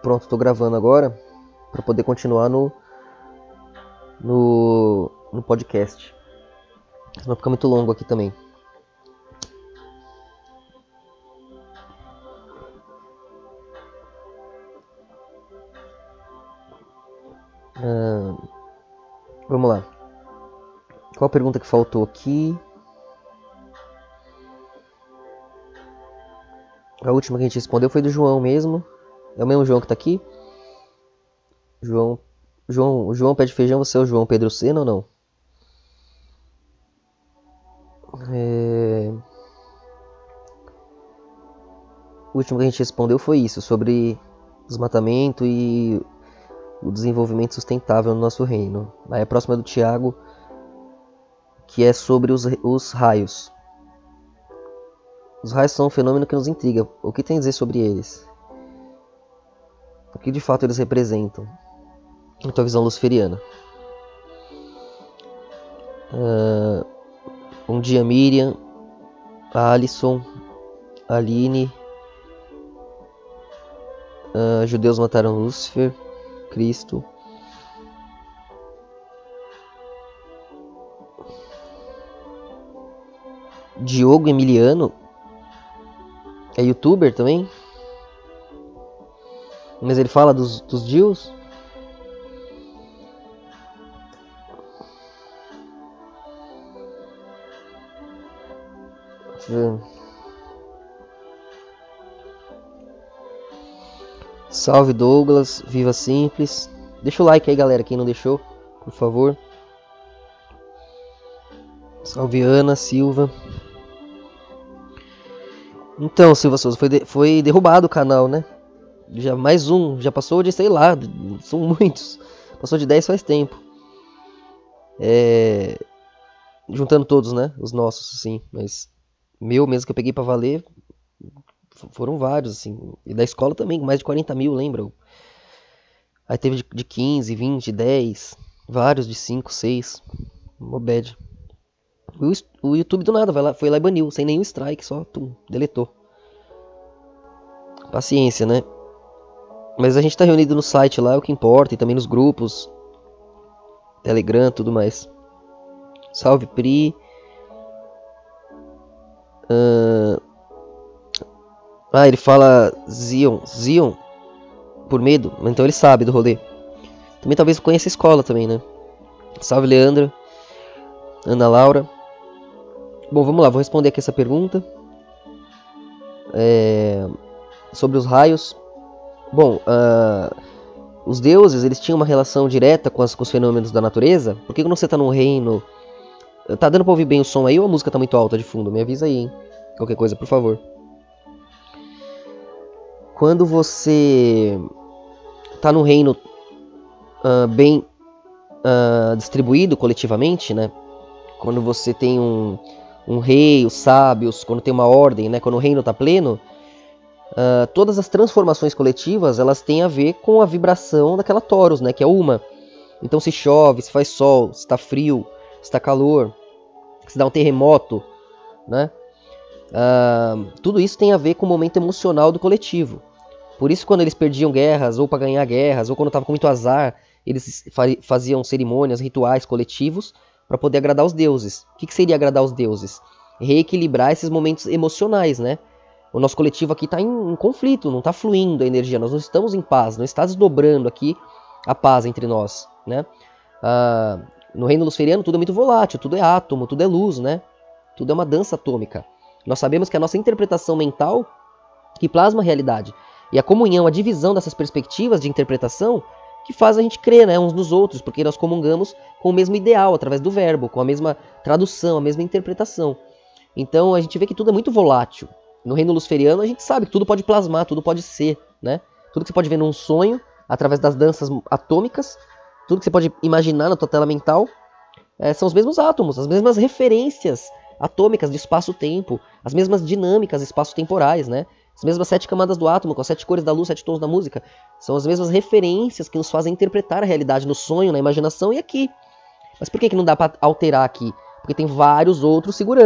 Pronto, tô gravando agora para poder continuar no podcast. Senão fica muito longo aqui também. Vamos lá. Qual a pergunta que faltou aqui? A última que a gente respondeu foi do João mesmo. É o mesmo João que tá aqui? João Pé de Feijão, você é o João Pedro Sena ou não? O último que a gente respondeu foi isso, sobre desmatamento e o desenvolvimento sustentável no nosso reino. Aí a próxima é do Tiago, que é sobre os raios. Os raios são um fenômeno que nos intriga. O que tem a dizer sobre eles? O que de fato eles representam? Na tua visão luciferiana. Bom dia, Miriam, Alisson, Aline. Judeus mataram Lúcifer, Cristo. Diogo Emiliano é youtuber também, mas ele fala dos Jews. Salve Douglas, viva simples. Deixa o like aí, galera, quem não deixou, por favor. Salve Ana Silva. Então, Silva Souza, foi derrubado o canal, né? Já mais um, já passou de, sei lá, são muitos. Passou de 10 faz tempo. Juntando todos, né? Os nossos, assim. Mas meu mesmo que eu peguei pra valer, foram vários, assim. E da escola também, mais de 40 mil, lembram? Aí teve de 15, 20, 10. Vários de 5, 6. Mó bad. O YouTube do nada foi lá e baniu, sem nenhum strike, só deletou. Paciência, né? Mas a gente tá reunido no site lá, é o que importa, e também nos grupos, Telegram, tudo mais. Salve Pri. Ele fala Zion, por medo, então ele sabe do rolê. Também talvez conheça a escola também, né? Salve Leandro, Ana Laura. Bom, vamos lá, vou responder aqui essa pergunta. Sobre os raios. Bom, os deuses, eles tinham uma relação direta com os fenômenos da natureza. Porque quando você tá num reino... Tá dando pra ouvir bem o som aí ou a música tá muito alta de fundo? Me avisa aí, hein? Qualquer coisa, por favor. Quando você tá num reino bem distribuído coletivamente, né? Quando você tem um rei, os sábios, quando tem uma ordem, né? Quando o reino tá pleno, todas as transformações coletivas, elas têm a ver com a vibração daquela Torus, né? Que é uma. Então se chove, se faz sol, se tá frio, se tá calor, se dá um terremoto, né? Tudo isso tem a ver com o momento emocional do coletivo. Por isso, quando eles perdiam guerras, ou para ganhar guerras, ou quando tava com muito azar, eles faziam cerimônias, rituais coletivos para poder agradar os deuses. O que seria agradar os deuses? Reequilibrar esses momentos emocionais, né? O nosso coletivo aqui está em conflito, não está fluindo a energia, nós não estamos em paz, não está desdobrando aqui a paz entre nós, né? No reino luciferiano tudo é muito volátil, tudo é átomo, tudo é luz, né? Tudo é uma dança atômica. Nós sabemos que a nossa interpretação mental que plasma a realidade. E a comunhão, a divisão dessas perspectivas de interpretação que faz a gente crer, né, uns nos outros, porque nós comungamos com o mesmo ideal, através do verbo, com a mesma tradução, a mesma interpretação. Então a gente vê que tudo é muito volátil. No reino luciferiano a gente sabe que tudo pode plasmar, tudo pode ser, né? Tudo que você pode ver num sonho, através das danças atômicas, tudo que você pode imaginar na tua tela mental, são os mesmos átomos, as mesmas referências atômicas de espaço-tempo, as mesmas dinâmicas espaço-temporais, né? As mesmas 7 camadas do átomo, com as 7 cores da luz, 7 tons da música. São as mesmas referências que nos fazem interpretar a realidade no sonho, na imaginação e aqui. Mas por que não dá para alterar aqui? Porque tem vários outros segurando.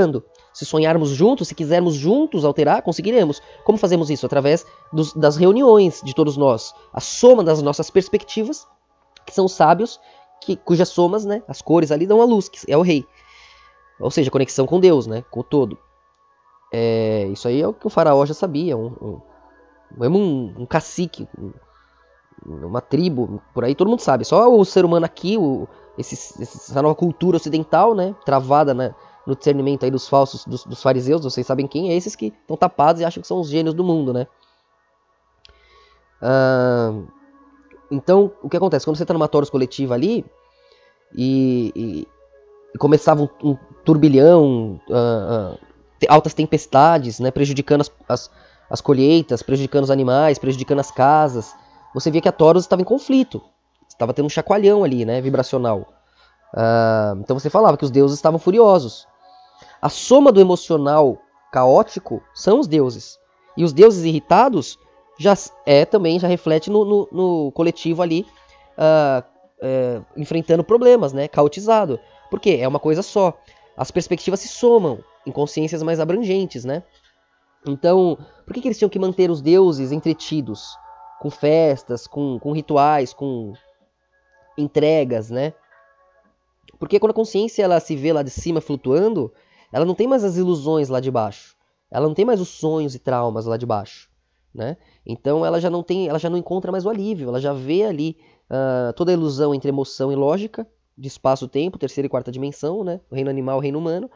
Se sonharmos juntos, se quisermos juntos alterar, conseguiremos. Como fazemos isso? Através das reuniões de todos nós. A soma das nossas perspectivas, que são os sábios, cujas somas, né, as cores ali dão a luz, que é o rei. Ou seja, conexão com Deus, né, com o todo. Isso aí é o que o faraó já sabia. Um cacique, uma tribo, por aí todo mundo sabe. Só o ser humano aqui, essa nova cultura ocidental, né, travada no discernimento aí dos falsos, dos fariseus, vocês sabem quem é, esses que estão tapados e acham que são os gênios do mundo, né. Então, o que acontece? Quando você está numa toros coletiva ali, e começava um turbilhão, altas tempestades, né, prejudicando as colheitas, prejudicando os animais, prejudicando as casas, você via que a toros estava em conflito, estava tendo um chacoalhão ali, né, vibracional. Então você falava que os deuses estavam furiosos. A soma do emocional caótico são os deuses. E os deuses irritados também já reflete no coletivo ali, enfrentando problemas, né, caotizado. Por quê? É uma coisa só. As perspectivas se somam em consciências mais abrangentes, né? Então, por que eles tinham que manter os deuses entretidos? Com festas, com rituais, com entregas, né? Porque quando a consciência ela se vê lá de cima flutuando, ela não tem mais as ilusões lá de baixo. Ela não tem mais os sonhos e traumas lá de baixo, né? Então ela já não encontra mais o alívio. Ela já vê ali toda a ilusão entre emoção e lógica, de espaço-tempo, terceira e quarta dimensão, né? O reino animal, o reino humano.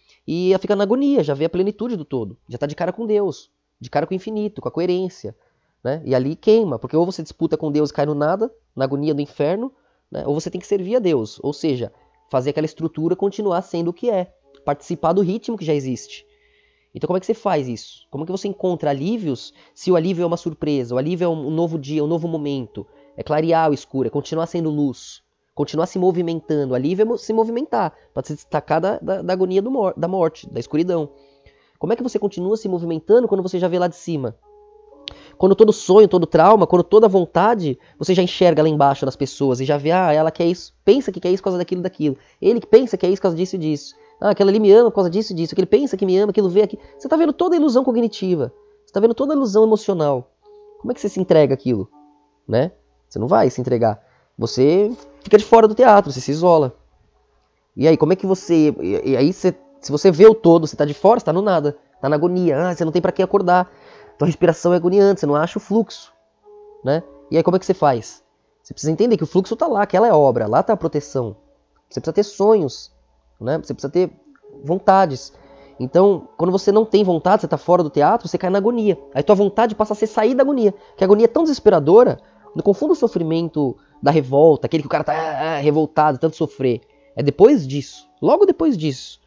E ela fica na agonia, já vê a plenitude do todo. Já está de cara com Deus, de cara com o infinito, com a coerência, né? E ali queima, porque ou você disputa com Deus e cai no nada, na agonia do inferno, né? Ou você tem que servir a Deus, ou seja, fazer aquela estrutura continuar sendo o que é, participar do ritmo que já existe. Então como é que você faz isso? Como é que você encontra alívios se o alívio é uma surpresa, o alívio é um novo dia, um novo momento, é clarear o escuro, é continuar sendo luz, continuar se movimentando. Alívio é se movimentar, para se destacar da agonia da morte, da escuridão. Como é que você continua se movimentando quando você já vê lá de cima? Quando todo sonho, todo trauma, quando toda vontade, você já enxerga lá embaixo nas pessoas e já vê, ela quer isso, pensa que quer isso por causa daquilo, daquilo. Ele que pensa que é isso por causa disso e disso. Aquela ali me ama por causa disso e disso. Aquele pensa que me ama, aquilo vê aqui. Você tá vendo toda a ilusão cognitiva. Você tá vendo toda a ilusão emocional. Como é que você se entrega aquilo? Né? Você não vai se entregar. Você fica de fora do teatro, você se isola. E aí, como é que você... E aí, se você vê o todo, você tá de fora, você tá no nada. Tá na agonia. Você não tem pra que acordar. Tua respiração é agoniante, você não acha o fluxo. Né? E aí, como é que você faz? Você precisa entender que o fluxo tá lá, aquela é a obra. Lá tá a proteção. Você precisa ter sonhos. Né? Você precisa ter vontades. Então, quando você não tem vontade, você está fora do teatro, você cai na agonia. Aí tua vontade passa a ser sair da agonia. Que a agonia é tão desesperadora, não confunda o sofrimento da revolta, aquele que o cara tá revoltado, tanto sofrer. É depois disso, logo depois disso.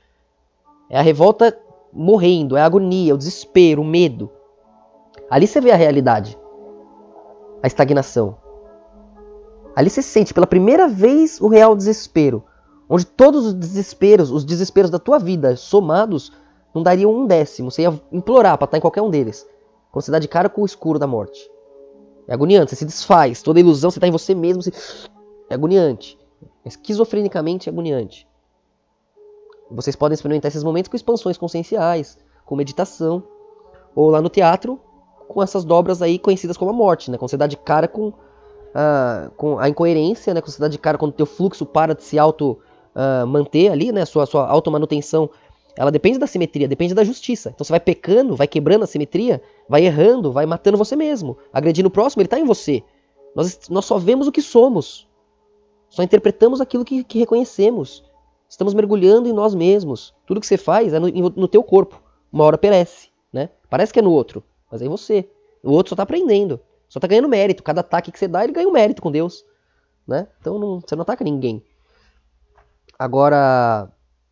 É a revolta morrendo, é a agonia, o desespero, o medo. Ali você vê a realidade, a estagnação. Ali você sente pela primeira vez o real desespero. Onde todos os desesperos da tua vida somados, não dariam um décimo. Você ia implorar para estar em qualquer um deles. Quando você dá de cara com o escuro da morte. É agoniante, você se desfaz. Toda ilusão, você está em você mesmo. É agoniante. Esquizofrenicamente agoniante. Vocês podem experimentar esses momentos com expansões conscienciais, com meditação. Ou lá no teatro, com essas dobras aí conhecidas como a morte. Né? Quando você dá de cara com a incoerência, né? Quando você dá de cara quando o teu fluxo para de se manter ali, né, a sua automanutenção, ela depende da simetria, depende da justiça. Então você vai pecando, vai quebrando a simetria, vai errando, vai matando você mesmo, agredindo o próximo, ele está em você. Nós só vemos o que somos, só interpretamos aquilo que reconhecemos. Estamos mergulhando em nós mesmos. Tudo que você faz é no teu corpo. Uma hora perece, né? Parece que é no outro, mas é em você. O outro só está aprendendo, só está ganhando mérito. Cada ataque que você dá, ele ganha um mérito com Deus, né? Então você não ataca ninguém. Agora,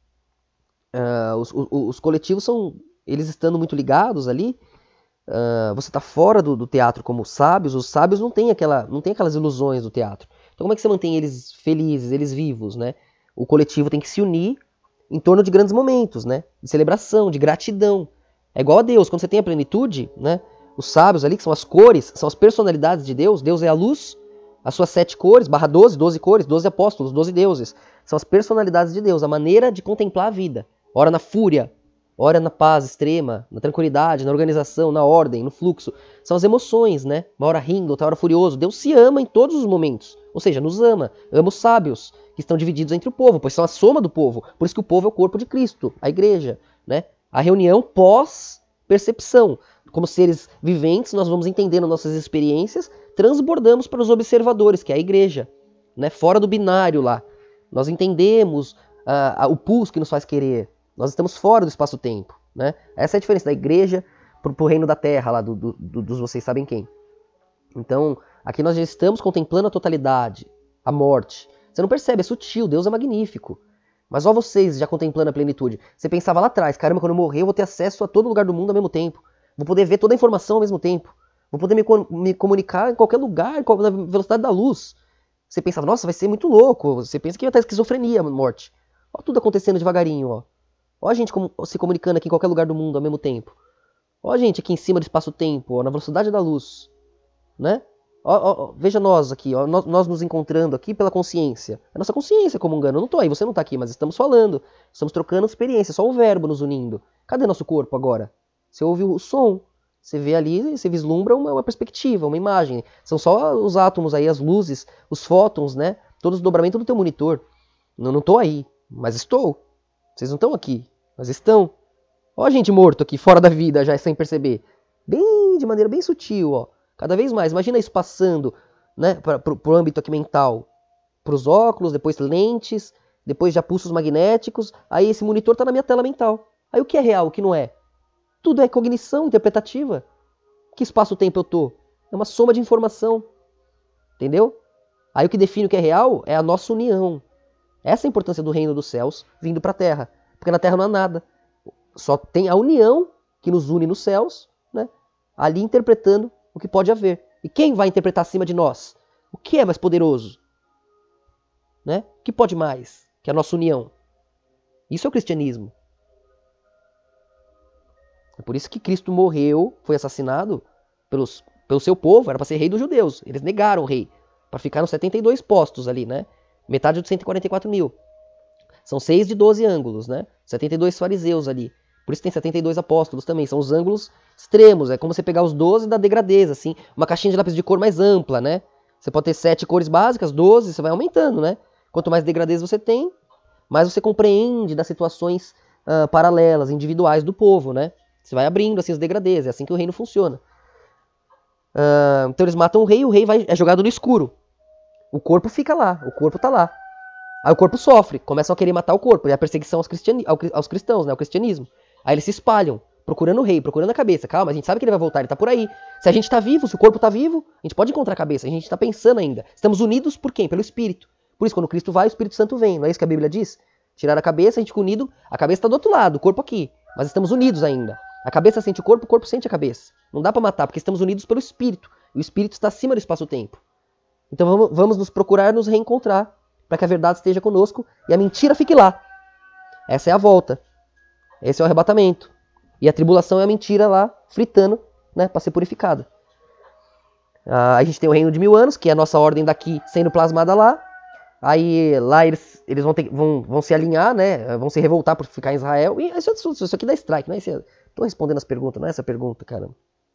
os coletivos eles estando muito ligados ali, você está fora do teatro como sábios, os sábios não têm aquelas ilusões do teatro. Então como é que você mantém eles felizes, eles vivos, né? O coletivo tem que se unir em torno de grandes momentos, né? De celebração, de gratidão. É igual a Deus, quando você tem a plenitude, né? Os sábios ali, que são as cores, são as personalidades de Deus. Deus é a luz, as suas 7 cores, /12, 12 cores, 12 apóstolos, 12 deuses. São as personalidades de Deus, a maneira de contemplar a vida. Ora na fúria, ora na paz extrema, na tranquilidade, na organização, na ordem, no fluxo. São as emoções, né? Uma hora rindo, outra hora furioso. Deus se ama em todos os momentos. Ou seja, nos ama. Ama os sábios, que estão divididos entre o povo, pois são a soma do povo. Por isso que o povo é o corpo de Cristo, a igreja, né? A reunião pós-percepção. Como seres viventes, nós vamos entendendo nossas experiências, transbordamos para os observadores, que é a igreja, né? Fora do binário lá. Nós entendemos o pulso que nos faz querer. Nós estamos fora do espaço-tempo, né? Essa é a diferença da igreja pro reino da terra, lá dos vocês sabem quem. Então, aqui nós já estamos contemplando a totalidade, a morte. Você não percebe, é sutil, Deus é magnífico. Mas ó vocês já contemplando a plenitude. Você pensava lá atrás, caramba, quando eu morrer eu vou ter acesso a todo lugar do mundo ao mesmo tempo. Vou poder ver toda a informação ao mesmo tempo. Vou poder me comunicar em qualquer lugar, na velocidade da luz. Você pensava, nossa, vai ser muito louco. Você pensa que vai estar esquizofrenia, morte. Ó tudo acontecendo devagarinho, ó. Ó a gente se comunicando aqui em qualquer lugar do mundo ao mesmo tempo. Ó a gente aqui em cima do espaço-tempo, ó, na velocidade da luz. Né? Ó, veja nós aqui, ó, nós nos encontrando aqui pela consciência. A nossa consciência comungando. Eu não tô aí, você não tá aqui, mas estamos falando. Estamos trocando experiência, só o verbo nos unindo. Cadê nosso corpo agora? Você ouve o som, você vê ali, você vislumbra uma perspectiva, uma imagem. São só os átomos aí, as luzes, os fótons, né? Todos os dobramentos do teu monitor. Eu não tô aí, mas estou. Vocês não estão aqui, mas estão. Ó a gente morto aqui, fora da vida, já sem perceber. De maneira bem sutil, ó. Cada vez mais. Imagina isso passando, né, para o âmbito aqui mental. Para os óculos, depois lentes, depois já pulsos magnéticos. Aí esse monitor está na minha tela mental. Aí o que é real, o que não é? Tudo é cognição interpretativa. Que espaço-tempo eu tô? É uma soma de informação. Entendeu? Aí o que define o que é real é a nossa união. Essa é a importância do reino dos céus vindo para a terra. Porque na terra não há nada. Só tem a união que nos une nos céus, né? Ali interpretando o que pode haver. E quem vai interpretar acima de nós? O que é mais poderoso? Né? O que pode mais que a nossa união? Isso é o cristianismo. É por isso que Cristo morreu, foi assassinado pelo seu povo, era para ser rei dos judeus. Eles negaram o rei, para ficar nos 72 postos ali, né? Metade dos 144 mil. São 6 de 12 ângulos, né? 72 fariseus ali. Por isso tem 72 apóstolos também. São os ângulos extremos. É como você pegar os 12 da degradeza, assim. Uma caixinha de lápis de cor mais ampla, né? Você pode ter 7 cores básicas, 12, você vai aumentando, né? Quanto mais degradeza você tem, mais você compreende das situações paralelas, individuais do povo, né? Você vai abrindo assim os degradês. É assim que o reino funciona. Então eles matam o rei é jogado no escuro. O corpo fica lá, o corpo tá lá. Aí o corpo sofre, começam a querer matar o corpo. É a perseguição aos cristãos, né? O cristianismo. Aí eles se espalham, procurando o rei, procurando a cabeça. Calma, a gente sabe que ele vai voltar, ele tá por aí. Se a gente tá vivo, se o corpo tá vivo, a gente pode encontrar a cabeça. A gente tá pensando ainda. Estamos unidos por quem? Pelo Espírito. Por isso, quando Cristo vai, o Espírito Santo vem. Não é isso que a Bíblia diz? Tirar a cabeça, a gente fica unido. A cabeça tá do outro lado, o corpo aqui. Mas estamos unidos ainda. A cabeça sente o corpo sente a cabeça. Não dá pra matar, porque estamos unidos pelo Espírito. E o Espírito está acima do espaço-tempo. Então vamos nos procurar nos reencontrar, para que a verdade esteja conosco e a mentira fique lá. Essa é a volta. Esse é o arrebatamento. E a tribulação é a mentira lá, fritando, né, para ser purificada. A gente tem o reino de 1000 anos, que é a nossa ordem daqui sendo plasmada lá. Aí lá eles vão se alinhar, né, vão se revoltar por ficar em Israel. E isso aqui dá strike, né? Tô respondendo as perguntas, não é essa pergunta, caramba.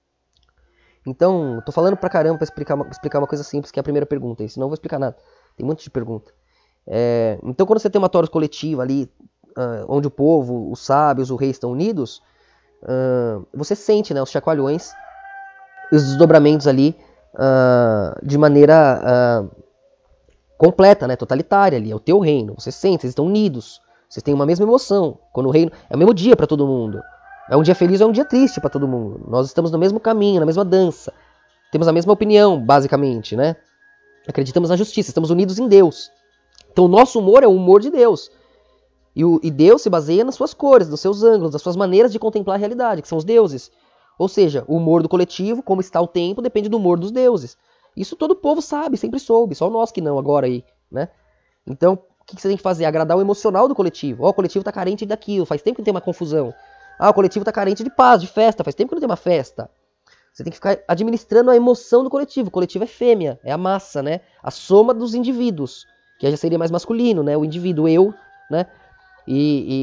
Então, tô falando pra caramba pra explicar uma coisa simples, que é a primeira pergunta. Senão eu não vou explicar nada. Tem um monte de pergunta. Então, quando você tem uma toros coletiva ali, onde o povo, os sábios, o rei estão unidos, você sente, né, os chacoalhões, os desdobramentos ali de maneira completa, né, totalitária ali. É o teu reino. Você sente, vocês estão unidos. Vocês têm uma mesma emoção. Quando o reino é o mesmo dia para todo mundo. É um dia feliz ou é um dia triste para todo mundo. Nós estamos no mesmo caminho, na mesma dança. Temos a mesma opinião, basicamente, né? Acreditamos na justiça, estamos unidos em Deus. Então o nosso humor é o humor de Deus. E Deus se baseia nas suas cores, nos seus ângulos, nas suas maneiras de contemplar a realidade, que são os deuses. Ou seja, o humor do coletivo, como está o tempo, depende do humor dos deuses. Isso todo o povo sabe, sempre soube, só nós que não agora aí, né? Então, o que você tem que fazer? Agradar o emocional do coletivo. O coletivo está carente daquilo, faz tempo que tem uma confusão. O coletivo está carente de paz, de festa, faz tempo que não tem uma festa. Você tem que ficar administrando a emoção do coletivo. O coletivo é fêmea, é a massa, né? A soma dos indivíduos, que já seria mais masculino, né? O indivíduo, eu, né? E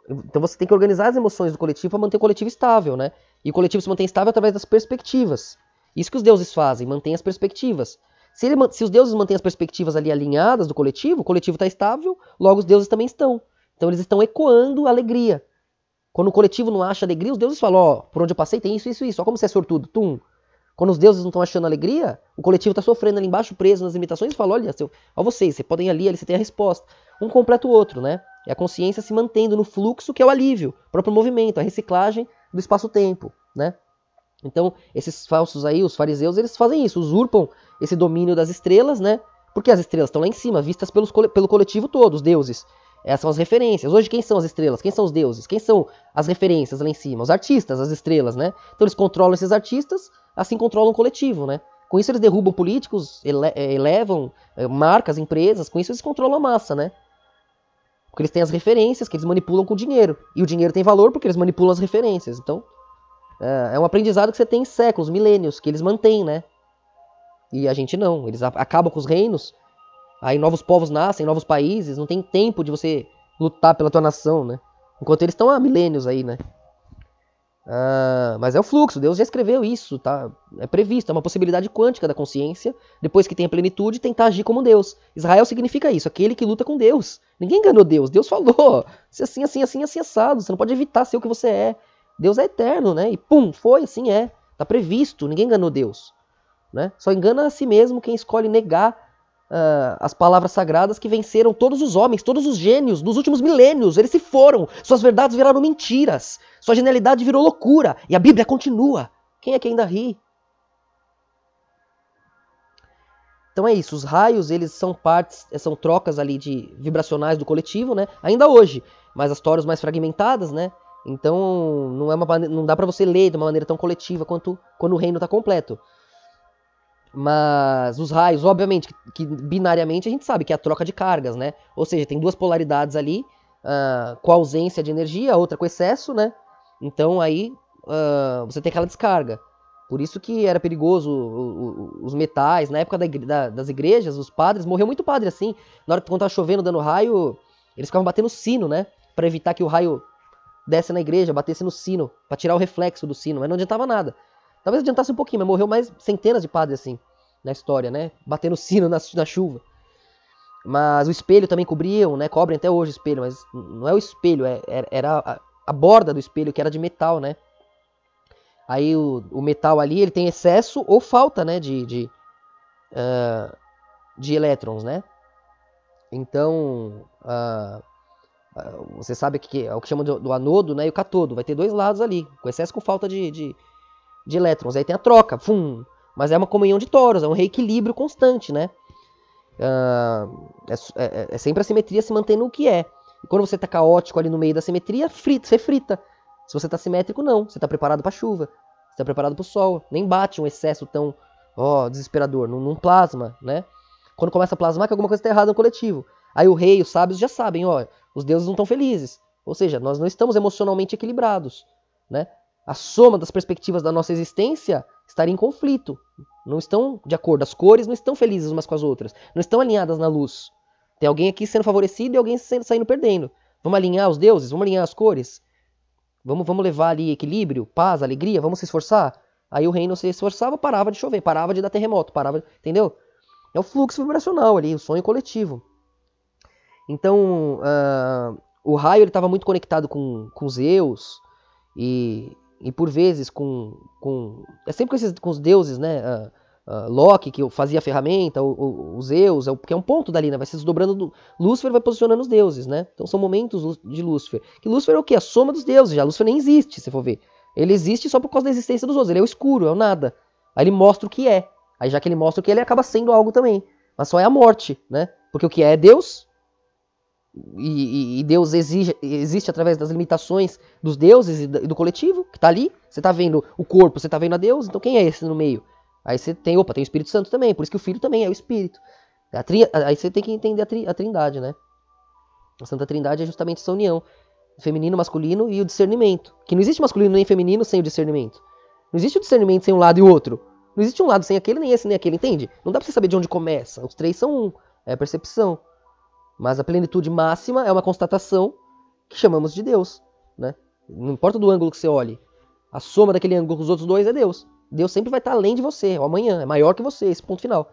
Então você tem que organizar as emoções do coletivo para manter o coletivo estável, né? E o coletivo se mantém estável através das perspectivas. Isso que os deuses fazem, mantém as perspectivas. Se os deuses mantêm as perspectivas ali alinhadas do coletivo, o coletivo está estável, logo os deuses também estão. Então eles estão ecoando a alegria. Quando o coletivo não acha alegria, os deuses falam, ó, por onde eu passei tem isso, isso, isso. Ó como você é sortudo, tum. Quando os deuses não estão achando alegria, o coletivo está sofrendo ali embaixo, preso nas limitações, e fala, olha, ó vocês podem ir ali você tem a resposta. Um completa o outro, né? É a consciência se mantendo no fluxo, que é o alívio, o próprio movimento, a reciclagem do espaço-tempo, né? Então, esses falsos aí, os fariseus, eles fazem isso, usurpam esse domínio das estrelas, né? Porque as estrelas estão lá em cima, vistas pelo coletivo todo, os deuses. Essas são as referências. Hoje, quem são as estrelas? Quem são os deuses? Quem são as referências lá em cima? Os artistas, as estrelas, né? Então, eles controlam esses artistas, assim controlam o coletivo, né? Com isso, eles derrubam políticos, elevam marcas, empresas. Com isso, eles controlam a massa, né? Porque eles têm as referências que eles manipulam com o dinheiro. E o dinheiro tem valor porque eles manipulam as referências. Então, é um aprendizado que você tem em séculos, milênios, que eles mantêm, né? E a gente não. Eles acabam com os reinos, aí novos povos nascem, novos países, não tem tempo de você lutar pela tua nação, né? Enquanto eles estão há milênios aí, né? Mas é o fluxo, Deus já escreveu isso, tá? É previsto, é uma possibilidade quântica da consciência, depois que tem a plenitude, tentar agir como Deus. Israel significa isso, aquele que luta com Deus. Ninguém enganou Deus, Deus falou, se assim, assim, assim, assim, assado, você não pode evitar ser o que você é. Deus é eterno, né? E pum, foi, assim é. Tá previsto, ninguém enganou Deus. Né? Só engana a si mesmo quem escolhe negar as palavras sagradas que venceram todos os homens, todos os gênios dos últimos milênios. Eles se foram, suas verdades viraram mentiras, sua genialidade virou loucura, e a Bíblia continua. Quem é que ainda ri? Então é isso, os raios, eles são partes, são trocas ali de vibracionais do coletivo, né? Ainda hoje, mas as toras mais fragmentadas, né? Então não dá para você ler de uma maneira tão coletiva quanto quando o reino está completo. Mas os raios, obviamente, que binariamente a gente sabe que é a troca de cargas, né? Ou seja, tem duas polaridades ali, com a ausência de energia, a outra com excesso, né? Então aí você tem aquela descarga. Por isso que era perigoso os metais. Na época das igrejas, os padres, morreu muito padre assim. Na hora que quando tava chovendo, dando raio, eles ficavam batendo sino, né? Pra evitar que o raio desse na igreja, batesse no sino, pra tirar o reflexo do sino, mas não adiantava nada. Talvez adiantasse um pouquinho, mas morreu mais centenas de padres assim na história, né? Batendo sino na chuva. Mas o espelho também cobriam, né? Cobrem até hoje o espelho, mas não é o espelho, era a borda do espelho que era de metal, né? Aí o metal ali, ele tem excesso ou falta, né? De elétrons, né? Então, você sabe que é o que chamam do anodo, né? E o catodo. Vai ter dois lados ali, com excesso ou com falta de elétrons. Aí tem a troca, mas é uma comunhão de toros, é um reequilíbrio constante, né? É sempre a simetria se mantendo o que é. E quando você tá caótico ali no meio da simetria, você frita. Se você tá simétrico, não. Você tá preparado pra chuva. Você tá preparado pro sol. Nem bate um excesso tão desesperador. Não plasma, né? Quando começa a plasmar, que alguma coisa tá errada no coletivo. Aí o rei, os sábios já sabem, os deuses não estão felizes. Ou seja, nós não estamos emocionalmente equilibrados, né? A soma das perspectivas da nossa existência estaria em conflito. Não estão de acordo. As cores não estão felizes umas com as outras. Não estão alinhadas na luz. Tem alguém aqui sendo favorecido e alguém saindo perdendo. Vamos alinhar os deuses? Vamos alinhar as cores? Vamos levar ali equilíbrio, paz, alegria? Vamos se esforçar? Aí o reino se esforçava, parava de chover, parava de dar terremoto, entendeu? É o fluxo vibracional ali, o sonho coletivo. Então, o raio estava muito conectado com Zeus e por vezes é sempre com os deuses, né? Loki, que fazia a ferramenta, o Zeus, que é um ponto dali, né? Vai se desdobrando. Lúcifer vai posicionando os deuses, né? Então são momentos de Lúcifer. Que Lúcifer é o quê? A soma dos deuses. Já Lúcifer nem existe, se for ver. Ele existe só por causa da existência dos outros. Ele é o escuro, é o nada. Aí ele mostra o que é. Aí já que ele mostra o que é, ele acaba sendo algo também. Mas só é a morte, né? Porque o que é Deus. E Deus existe através das limitações dos deuses e do coletivo, que tá ali. Você tá vendo o corpo, você tá vendo a Deus. Então quem é esse no meio? Aí você tem o Espírito Santo também, por isso que o Filho também é o Espírito. Aí você tem que entender a trindade, né? A Santa Trindade é justamente essa união. O feminino, o masculino e o discernimento. Que não existe masculino nem feminino sem o discernimento. Não existe o discernimento sem um lado e o outro. Não existe um lado sem aquele, nem esse, nem aquele, entende? Não dá pra você saber de onde começa. Os três são um. É a percepção. Mas a plenitude máxima é uma constatação que chamamos de Deus, né? Não importa do ângulo que você olhe, a soma daquele ângulo com os outros dois é Deus. Deus sempre vai estar além de você, o amanhã, é maior que você, esse ponto final.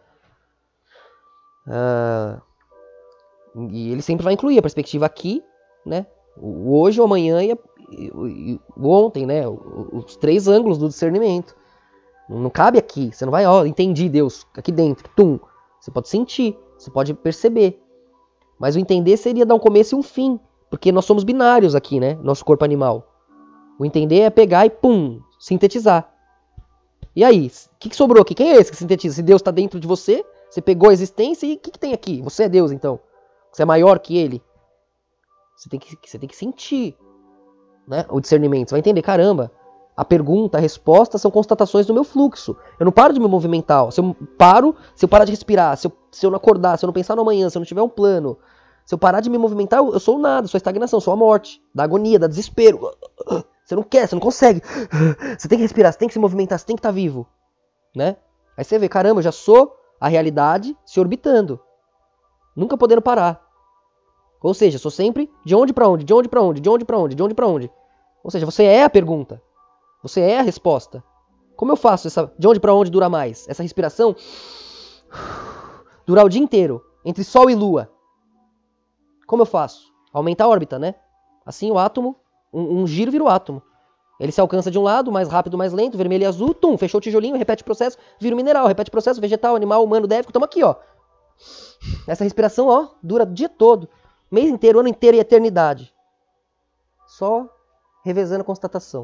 E ele sempre vai incluir a perspectiva aqui, né? O hoje, o amanhã e o ontem, né? Os três ângulos do discernimento. Não cabe aqui, você não vai, entendi Deus, aqui dentro, tum. Você pode sentir, você pode perceber. Mas o entender seria dar um começo e um fim, porque nós somos binários aqui, né? Nosso corpo animal. O entender é pegar e pum, sintetizar. E aí, o que sobrou aqui? Quem é esse que sintetiza? Se Deus está dentro de você, você pegou a existência e o que tem aqui? Você é Deus, então. Você é maior que ele. Você tem que sentir, né, o discernimento. Você vai entender, caramba, a pergunta, a resposta são constatações do meu fluxo. Eu não paro de me movimentar. Se eu parar de respirar, se eu não acordar, se eu não pensar no amanhã, se eu não tiver um plano, se eu parar de me movimentar, eu sou o nada, sou a estagnação, sou a morte, da agonia, da desespero. Você não quer, você não consegue. Você tem que respirar, você tem que se movimentar, você tem que estar vivo, né? Aí você vê, caramba, eu já sou a realidade se orbitando, nunca podendo parar. Ou seja, sou sempre de onde para onde, de onde para onde, de onde para onde, de onde para onde. Ou seja, você é a pergunta. Você é a resposta. Como eu faço essa de onde para onde dura mais? Essa respiração durar o dia inteiro, entre Sol e Lua. Como eu faço? Aumentar a órbita, né? Assim o átomo, um giro vira o átomo. Ele se alcança de um lado, mais rápido, mais lento, vermelho e azul, tum, fechou o tijolinho, repete o processo, vira o mineral, repete o processo, vegetal, animal, humano, dévico, estamos aqui, ó. Essa respiração, ó, dura o dia todo, mês inteiro, ano inteiro e eternidade. Só revezando a constatação.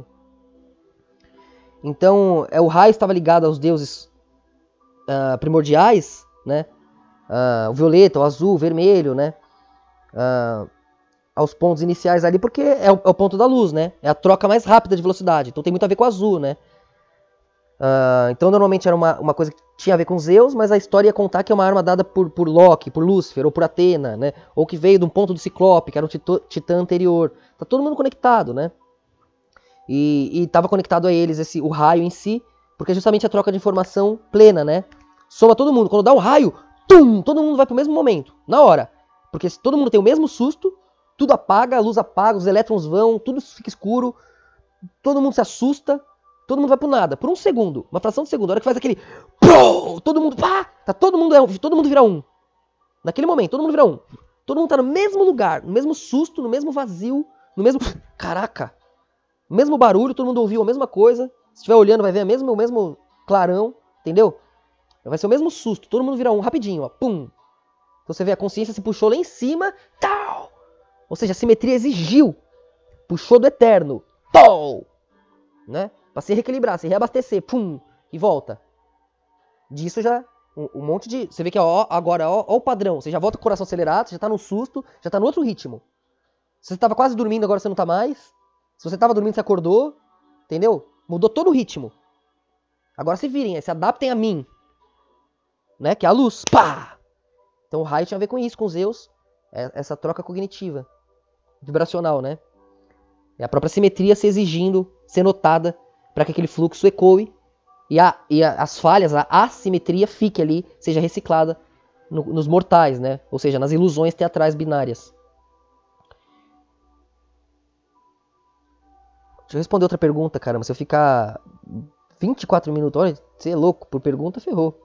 Então, o raio estava ligado aos deuses primordiais, né? O violeta, o azul, o vermelho, né? Aos pontos iniciais ali, porque é o ponto da luz, né? É a troca mais rápida de velocidade. Então tem muito a ver com o azul, né? Então normalmente era uma coisa que tinha a ver com Zeus, mas a história ia contar que é uma arma dada por Loki, por Lúcifer, ou por Atena, né? Ou que veio de um ponto do Ciclope, que era um titã anterior. Tá todo mundo conectado, né? E estava conectado a eles o raio em si, porque é justamente a troca de informação plena, né? Soma todo mundo. Quando dá um raio, tum, todo mundo vai pro mesmo momento, na hora. Porque se todo mundo tem o mesmo susto, tudo apaga, a luz apaga, os elétrons vão, tudo fica escuro, todo mundo se assusta, todo mundo vai pro nada. Por um segundo, uma fração de segundo, a hora que faz aquele... Todo mundo... todo mundo vira um. Naquele momento, todo mundo vira um. Todo mundo tá no mesmo lugar, no mesmo susto, no mesmo vazio, no mesmo... Caraca! No mesmo barulho, todo mundo ouviu a mesma coisa. Se estiver olhando, vai ver o mesmo clarão, entendeu? Vai ser o mesmo susto, todo mundo vira um, rapidinho, ó, pum. Então você vê, a consciência se puxou lá em cima, tal. Ou seja, a simetria exigiu, puxou do eterno, tal, né? Pra se reequilibrar, se reabastecer, pum, e volta. Disso já, um monte de... Você vê que agora, ó o padrão, você já volta com o coração acelerado, você já tá no susto, já tá no outro ritmo. Se você tava quase dormindo, agora você não tá mais. Se você tava dormindo, você acordou, entendeu? Mudou todo o ritmo. Agora se virem, se adaptem a mim, né? Que é a luz, pá! Então o raio tinha a ver com isso, com Zeus, essa troca cognitiva, vibracional, né? É a própria simetria se exigindo, ser notada, para que aquele fluxo ecoe e as falhas, a assimetria fique ali, seja reciclada nos mortais, né? Ou seja, nas ilusões teatrais binárias. Deixa eu responder outra pergunta, caramba. Se eu ficar 24 minutos, olha, você é louco, por pergunta, ferrou.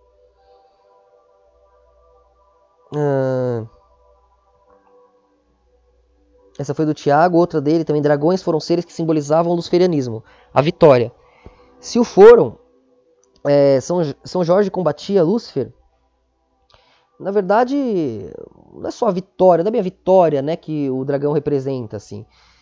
Essa foi do Tiago, outra dele também. Dragões foram seres que simbolizavam o luciferianismo, a vitória. Se o foram, São Jorge combatia Lúcifer. Na verdade, não é só a vitória, não é bem a vitória, né, que o dragão representa, assim.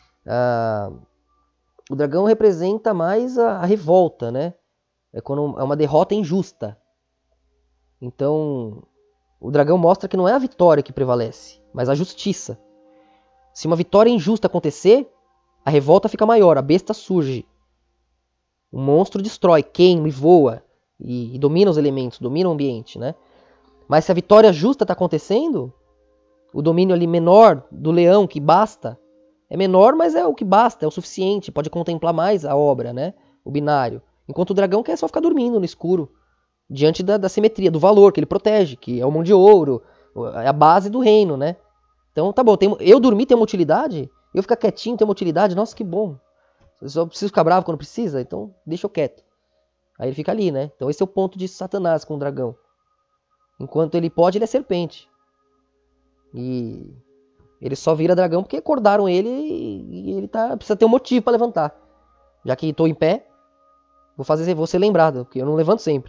O dragão representa mais a revolta, né? É quando é uma derrota injusta. Então, o dragão mostra que não é a vitória que prevalece, mas a justiça. Se uma vitória injusta acontecer, a revolta fica maior, a besta surge. O monstro destrói, queima e voa, e domina os elementos, domina o ambiente, né? Mas se a vitória justa está acontecendo, o domínio ali menor do leão, que basta, é menor, mas é o que basta, é o suficiente, pode contemplar mais a obra, né? O binário. Enquanto o dragão quer só ficar dormindo no escuro, diante da simetria, do valor que ele protege, que é o mão de ouro, é a base do reino, né? Então, tá bom, eu dormir tem uma utilidade? Eu ficar quietinho tem uma utilidade, nossa, que bom. Eu só preciso ficar bravo quando precisa, então deixa eu quieto. Aí ele fica ali, né? Então esse é o ponto de Satanás com o dragão. Enquanto ele pode, ele é serpente. E ele só vira dragão porque acordaram ele e ele precisa ter um motivo para levantar. Já que estou em pé, vou ser lembrado, porque eu não levanto sempre.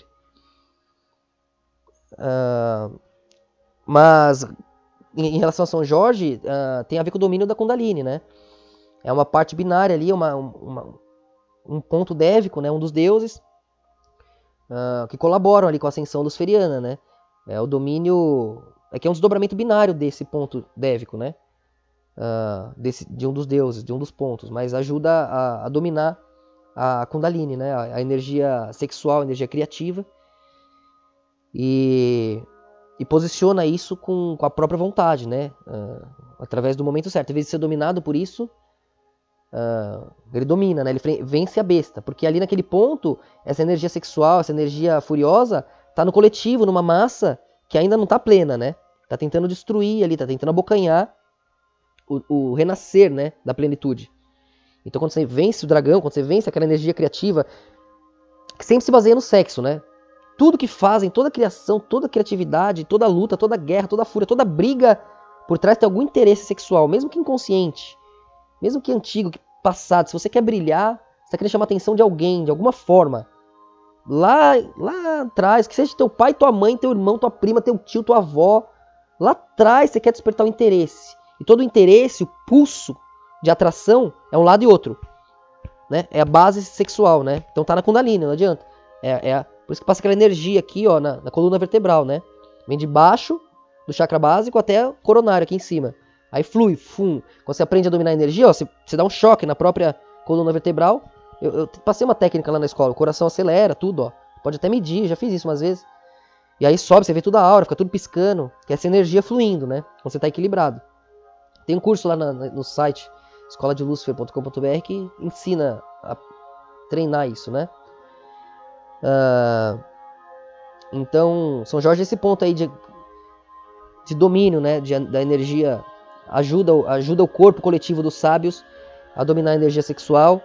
Mas em relação a São Jorge, tem a ver com o domínio da Kundalini, né? É uma parte binária ali, um ponto dévico, né? Um dos deuses que colaboram ali com a ascensão luciferiana, né? É o domínio... É que é um desdobramento binário desse ponto dévico, né? De um dos deuses, de um dos pontos. Mas ajuda a dominar a Kundalini, né? A energia sexual, a energia criativa. E posiciona isso com a própria vontade, né? Através do momento certo. Em vez de ser dominado por isso, ele domina, né? Ele vence a besta. Porque ali naquele ponto, essa energia sexual, essa energia furiosa, tá no coletivo, numa massa que ainda não tá plena, né? Tá tentando destruir ali, tá tentando abocanhar o renascer, né? Da plenitude. Então quando você vence o dragão, quando você vence aquela energia criativa, que sempre se baseia no sexo, né? Tudo que fazem, toda criação, toda criatividade, toda luta, toda guerra, toda fúria, toda briga, por trás tem algum interesse sexual, mesmo que inconsciente, mesmo que antigo, que passado. Se você quer brilhar, você está querendo chamar a atenção de alguém, de alguma forma. Lá atrás, que seja teu pai, tua mãe, teu irmão, tua prima, teu tio, tua avó. Lá atrás você quer despertar o interesse. E todo o interesse, o pulso de atração, é um lado e outro. Né? É a base sexual, né? Então tá na Kundalini, não adianta. Por isso que passa aquela energia aqui, ó, na coluna vertebral, né? Vem de baixo do chakra básico até o coronário aqui em cima. Aí flui, fum. Quando você aprende a dominar a energia, ó, você dá um choque na própria coluna vertebral. Eu passei uma técnica lá na escola, o coração acelera, tudo, ó. Pode até medir, já fiz isso umas vezes. E aí sobe, você vê toda a aura, fica tudo piscando, que é essa energia fluindo, né? Quando você tá equilibrado. Tem um curso lá no site, escoladelucifer.com.br, que ensina a treinar isso, né? Então, São Jorge, esse ponto aí de domínio, né, da energia, ajuda o corpo coletivo dos sábios a dominar a energia sexual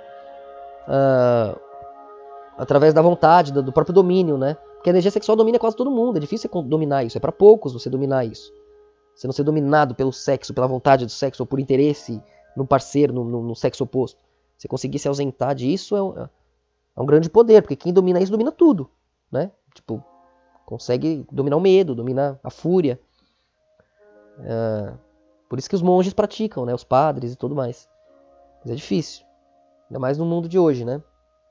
através da vontade, do próprio domínio, né? Porque a energia sexual domina quase todo mundo, é difícil você dominar isso, é para poucos você dominar isso. Você não ser dominado pelo sexo, pela vontade do sexo, ou por interesse no parceiro, no sexo oposto. Você conseguir se ausentar disso é um grande poder, porque quem domina isso domina tudo, né? Tipo, consegue dominar o medo, dominar a fúria. Por isso que os monges praticam, né? Os padres e tudo mais. Mas é difícil. Ainda mais no mundo de hoje, né?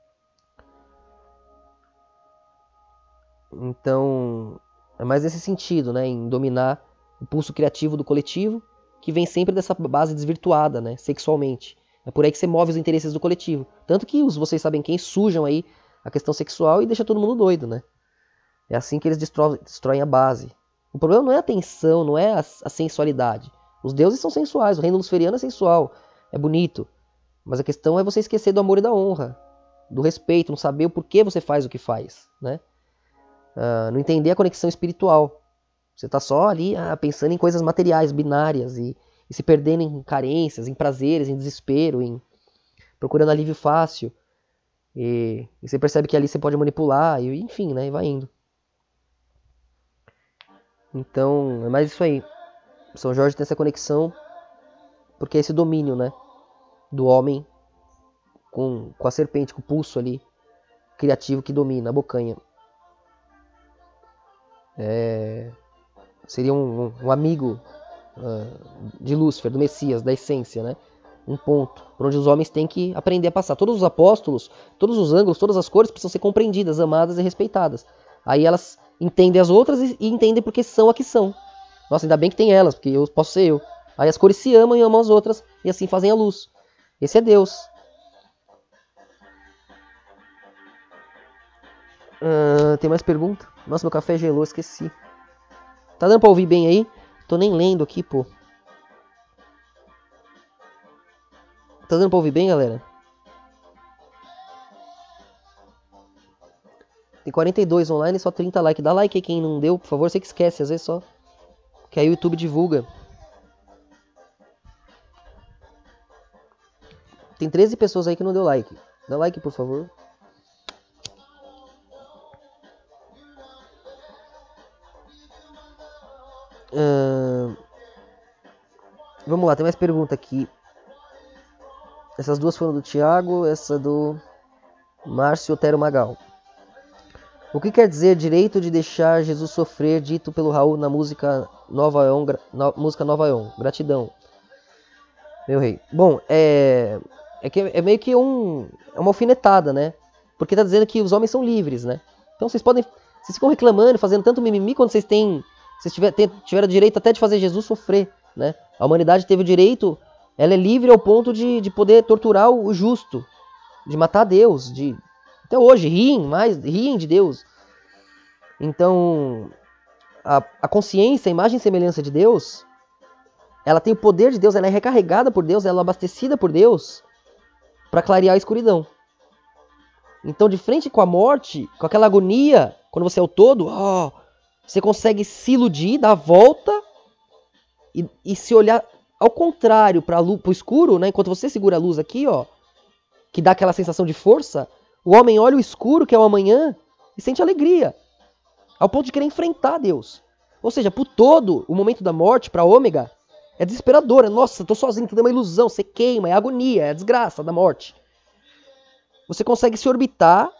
Então, é mais nesse sentido, né? Em dominar o pulso criativo do coletivo, que vem sempre dessa base desvirtuada, né? Sexualmente. É por aí que você move os interesses do coletivo. Tanto que vocês sabem quem sujam aí a questão sexual e deixa todo mundo doido, né? É assim que eles destroem a base. O problema não é a tensão, não é a sensualidade. Os deuses são sensuais, o reino luciferiano é sensual, é bonito. Mas a questão é você esquecer do amor e da honra, do respeito, não saber o porquê você faz o que faz, né? Não entender a conexão espiritual. Você está só ali pensando em coisas materiais, binárias, e se perdendo em carências, em prazeres, em desespero, procurando alívio fácil. E você percebe que ali você pode manipular, e enfim, né? E vai indo. Então, é mais isso aí. São Jorge tem essa conexão porque é esse domínio, né? Do homem com a serpente, com o pulso ali, criativo que domina, a bocanha. Seria um amigo de Lúcifer, do Messias, da essência, né? Um ponto por onde os homens têm que aprender a passar. Todos os apóstolos, todos os ângulos, todas as cores precisam ser compreendidas, amadas e respeitadas. Aí elas entendem as outras e entendem porque são a que são. Nossa, ainda bem que tem elas, porque eu posso ser eu. Aí as cores se amam e amam as outras, e assim fazem a luz. Esse é Deus. Tem mais pergunta? Nossa, meu café gelou, esqueci. Tá dando pra ouvir bem aí? Tô nem lendo aqui, pô. Tá dando pra ouvir bem, galera? Tem 42 online, só 30 likes. Dá like aí quem não deu, por favor. Você que esquece, às vezes só. Que aí o YouTube divulga. Tem 13 pessoas aí que não deu like. Dá like, por favor. Vamos lá, tem mais pergunta aqui. Essas duas foram do Thiago, essa do Márcio Otero Magal. O que quer dizer direito de deixar Jesus sofrer, dito pelo Raul na música Nova Ion? Gratidão, meu rei. Bom, é meio que uma alfinetada, né? Porque tá dizendo que os homens são livres, né? Então vocês ficam reclamando, fazendo tanto mimimi quando vocês tiveram direito até de fazer Jesus sofrer, né? A humanidade teve o direito, ela é livre ao ponto de poder torturar o justo, de matar Deus, até hoje riem de Deus. Então, a consciência, a imagem e semelhança de Deus, ela tem o poder de Deus, ela é recarregada por Deus, ela é abastecida por Deus para clarear a escuridão. Então, de frente com a morte, com aquela agonia, quando você é o todo, você consegue se iludir, dar a volta e se olhar ao contrário para o escuro, né? Enquanto você segura a luz aqui, que dá aquela sensação de força, o homem olha o escuro, que é o amanhã, e sente alegria, ao ponto de querer enfrentar Deus. Ou seja, pro todo, o momento da morte, para Ômega, é desesperador. Nossa, tô sozinho, tudo é uma ilusão, você queima, é agonia, é a desgraça da morte. Você consegue se orbitar,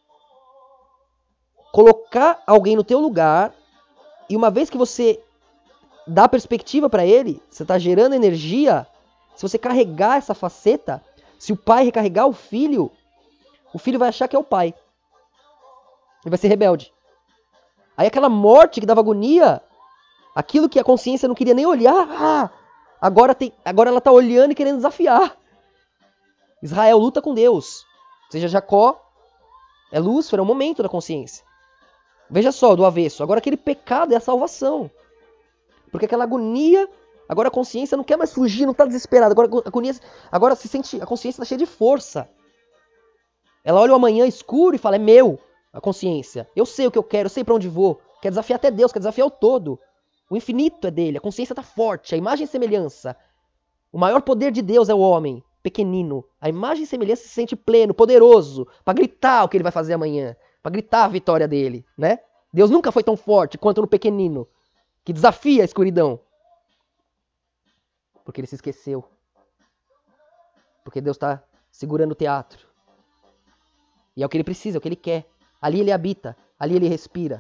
colocar alguém no teu lugar, e uma vez que você dá perspectiva para ele, você tá gerando energia, se você carregar essa faceta, se o pai recarregar o filho vai achar que é o pai. Ele vai ser rebelde. Aí aquela morte que dava agonia, aquilo que a consciência não queria nem olhar, agora ela tá olhando e querendo desafiar. Israel luta com Deus. Ou seja, Jacó é Lúcifer, é o momento da consciência. Veja só, do avesso. Agora aquele pecado é a salvação. Porque aquela agonia, agora a consciência não quer mais fugir, não está desesperada. Agora se sente, a consciência está cheia de força. Ela olha o amanhã escuro e fala, é meu, a consciência. Eu sei o que eu quero, eu sei para onde vou. Quer desafiar até Deus, quer desafiar o todo. O infinito é dele, a consciência está forte, a imagem e semelhança. O maior poder de Deus é o homem, pequenino. A imagem e semelhança se sente pleno, poderoso, para gritar o que ele vai fazer amanhã, para gritar a vitória dele, né? Deus nunca foi tão forte quanto no pequenino, que desafia a escuridão. Porque ele se esqueceu. Porque Deus está segurando o teatro. E é o que ele precisa, é o que ele quer. Ali ele habita, ali ele respira.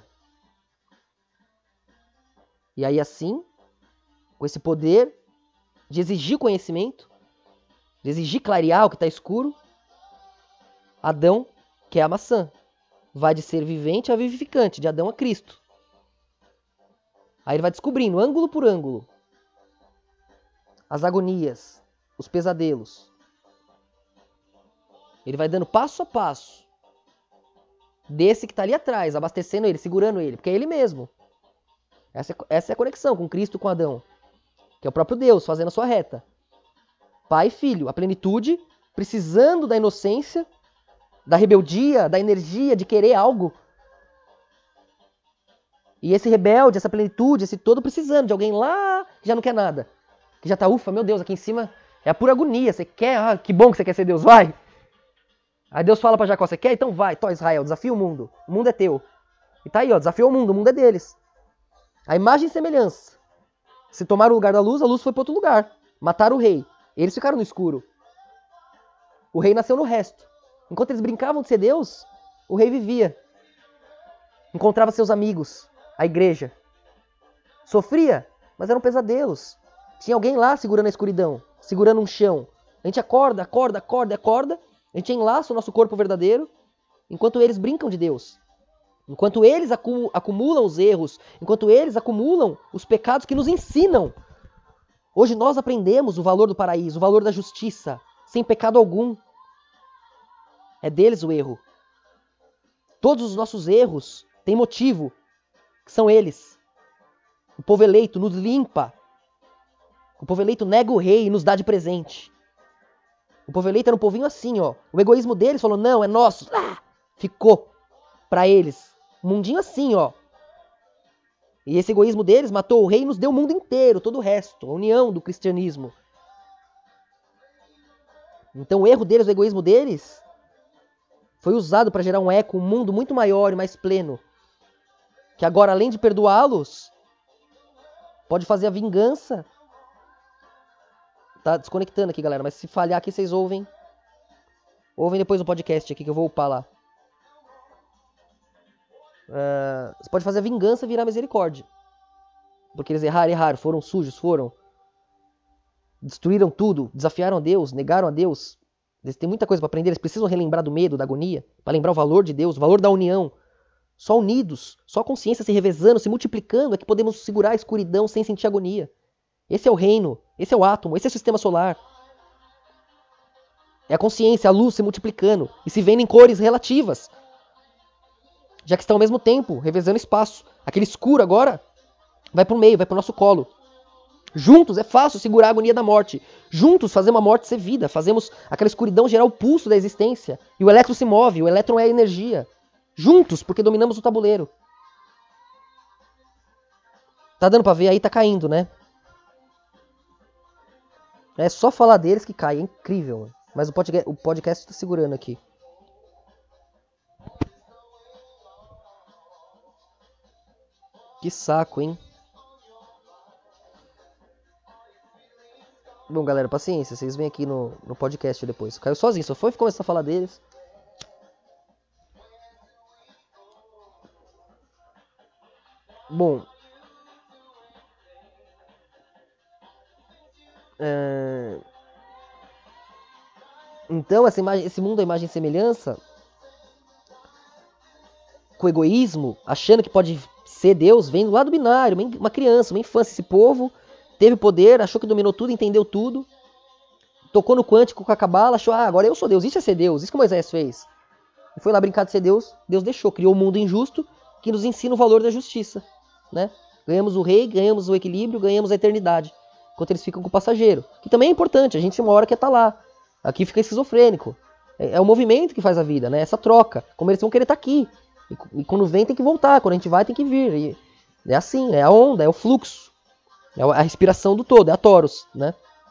E aí assim, com esse poder de exigir conhecimento, de exigir clarear o que está escuro, Adão, que é a maçã, vai de ser vivente a vivificante, de Adão a Cristo. Aí ele vai descobrindo, ângulo por ângulo, as agonias, os pesadelos. Ele vai dando passo a passo desse que está ali atrás, abastecendo ele, segurando ele, porque é ele mesmo. Essa é a conexão com Cristo, com Adão, que é o próprio Deus fazendo a sua reta. Pai e filho, a plenitude, precisando da inocência, da rebeldia, da energia de querer algo. E esse rebelde, essa plenitude, esse todo precisando de alguém lá que já não quer nada. Que já tá, ufa, meu Deus, aqui em cima é a pura agonia. Você quer? Que bom que você quer ser Deus, vai. Aí Deus fala pra Jacó, você quer? Então vai, Israel, desafia o mundo é teu. E tá aí, desafiou o mundo é deles. A imagem e semelhança. Se tomaram o lugar da luz, a luz foi para outro lugar. Mataram o rei. Eles ficaram no escuro. O rei nasceu no resto. Enquanto eles brincavam de ser Deus, o rei vivia. Encontrava seus amigos, a igreja. Sofria, mas eram pesadelos. Tinha alguém lá segurando a escuridão, segurando um chão. A gente acorda. A gente enlaça o nosso corpo verdadeiro, enquanto eles brincam de Deus. Enquanto eles acumulam os erros, enquanto eles acumulam os pecados que nos ensinam. Hoje nós aprendemos o valor do paraíso, o valor da justiça, sem pecado algum. É deles o erro. Todos os nossos erros têm motivo, que são eles. O povo eleito nos limpa. O povo eleito nega o rei e nos dá de presente. O povo eleito era um povinho assim, O egoísmo deles falou, não, é nosso. Ficou para eles. Um mundinho assim, E esse egoísmo deles matou o rei e nos deu o mundo inteiro, todo o resto, a união do cristianismo. Então o erro deles, o egoísmo deles, foi usado para gerar um eco, um mundo muito maior e mais pleno. Que agora, além de perdoá-los, pode fazer a vingança. Tá desconectando aqui, galera, mas se falhar aqui, vocês ouvem. Ouvem depois o podcast aqui que eu vou upar lá. Você pode fazer a vingança virar misericórdia. Porque eles erraram, foram sujos, destruíram tudo, desafiaram a Deus, negaram a Deus. Eles têm muita coisa para aprender, eles precisam relembrar do medo, da agonia, para lembrar o valor de Deus, o valor da união. Só unidos, só a consciência se revezando, se multiplicando, é que podemos segurar a escuridão sem sentir agonia. Esse é o reino, esse é o átomo, esse é o sistema solar. É a consciência, a luz se multiplicando e se vendo em cores relativas. Já que estão ao mesmo tempo, revezando espaço. Aquele escuro agora vai para o meio, vai para o nosso colo. Juntos é fácil segurar a agonia da morte. Juntos fazemos a morte ser vida. Fazemos aquela escuridão gerar o pulso da existência. E o elétron se move, o elétron é energia. Juntos, porque dominamos o tabuleiro. Tá dando pra ver aí? Tá caindo, né? É só falar deles que cai. É incrível. Mas o podcast tá segurando aqui. Que saco, hein? Bom, galera, paciência. Vocês vêm aqui no podcast depois. Caiu sozinho, só foi começar a falar deles. Bom. Então, esse mundo é imagem e semelhança, com egoísmo, achando que pode ser Deus, vem do lado binário, uma criança, uma infância. Esse povo teve poder, achou que dominou tudo, entendeu tudo, tocou no quântico com a cabala, achou, agora eu sou Deus, isso é ser Deus, isso que Moisés fez. E foi lá brincar de ser Deus, Deus deixou, criou um mundo injusto que nos ensina o valor da justiça, né? Ganhamos o rei, ganhamos o equilíbrio, ganhamos a eternidade, enquanto eles ficam com o passageiro, que também é importante, a gente uma hora quer estar lá, aqui fica esquizofrênico. É o movimento que faz a vida, né? Essa troca, como eles vão querer estar aqui. E quando vem tem que voltar, quando a gente vai tem que vir. E é assim, é a onda, é o fluxo. É a respiração do todo, é a Toros, né?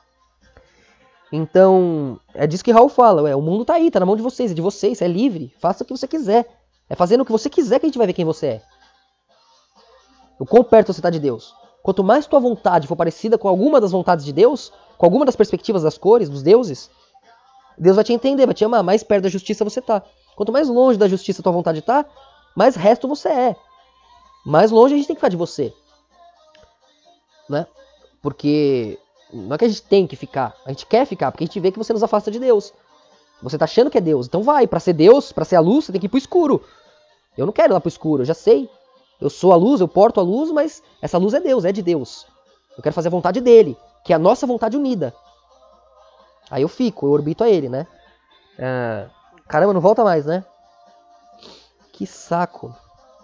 Então, é disso que Raul fala. O mundo tá aí, tá na mão de vocês, é de vocês, é livre. Faça o que você quiser. É fazendo o que você quiser que a gente vai ver quem você é. O quão perto você tá de Deus. Quanto mais tua vontade for parecida com alguma das vontades de Deus, com alguma das perspectivas das cores, dos deuses, Deus vai te entender, vai te amar. Mais perto da justiça você tá. Quanto mais longe da justiça tua vontade tá, mais resto você é. Mais longe a gente tem que ficar de você. Né? Porque não é que a gente tem que ficar. A gente quer ficar, porque a gente vê que você nos afasta de Deus. Você tá achando que é Deus. Então vai, pra ser Deus, pra ser a luz, você tem que ir pro escuro. Eu não quero ir lá pro escuro, eu já sei. Eu sou a luz, eu porto a luz, mas essa luz é Deus, é de Deus. Eu quero fazer a vontade dele, que é a nossa vontade unida. Aí eu fico, eu orbito a ele, né? Caramba, não volta mais, né? Que saco.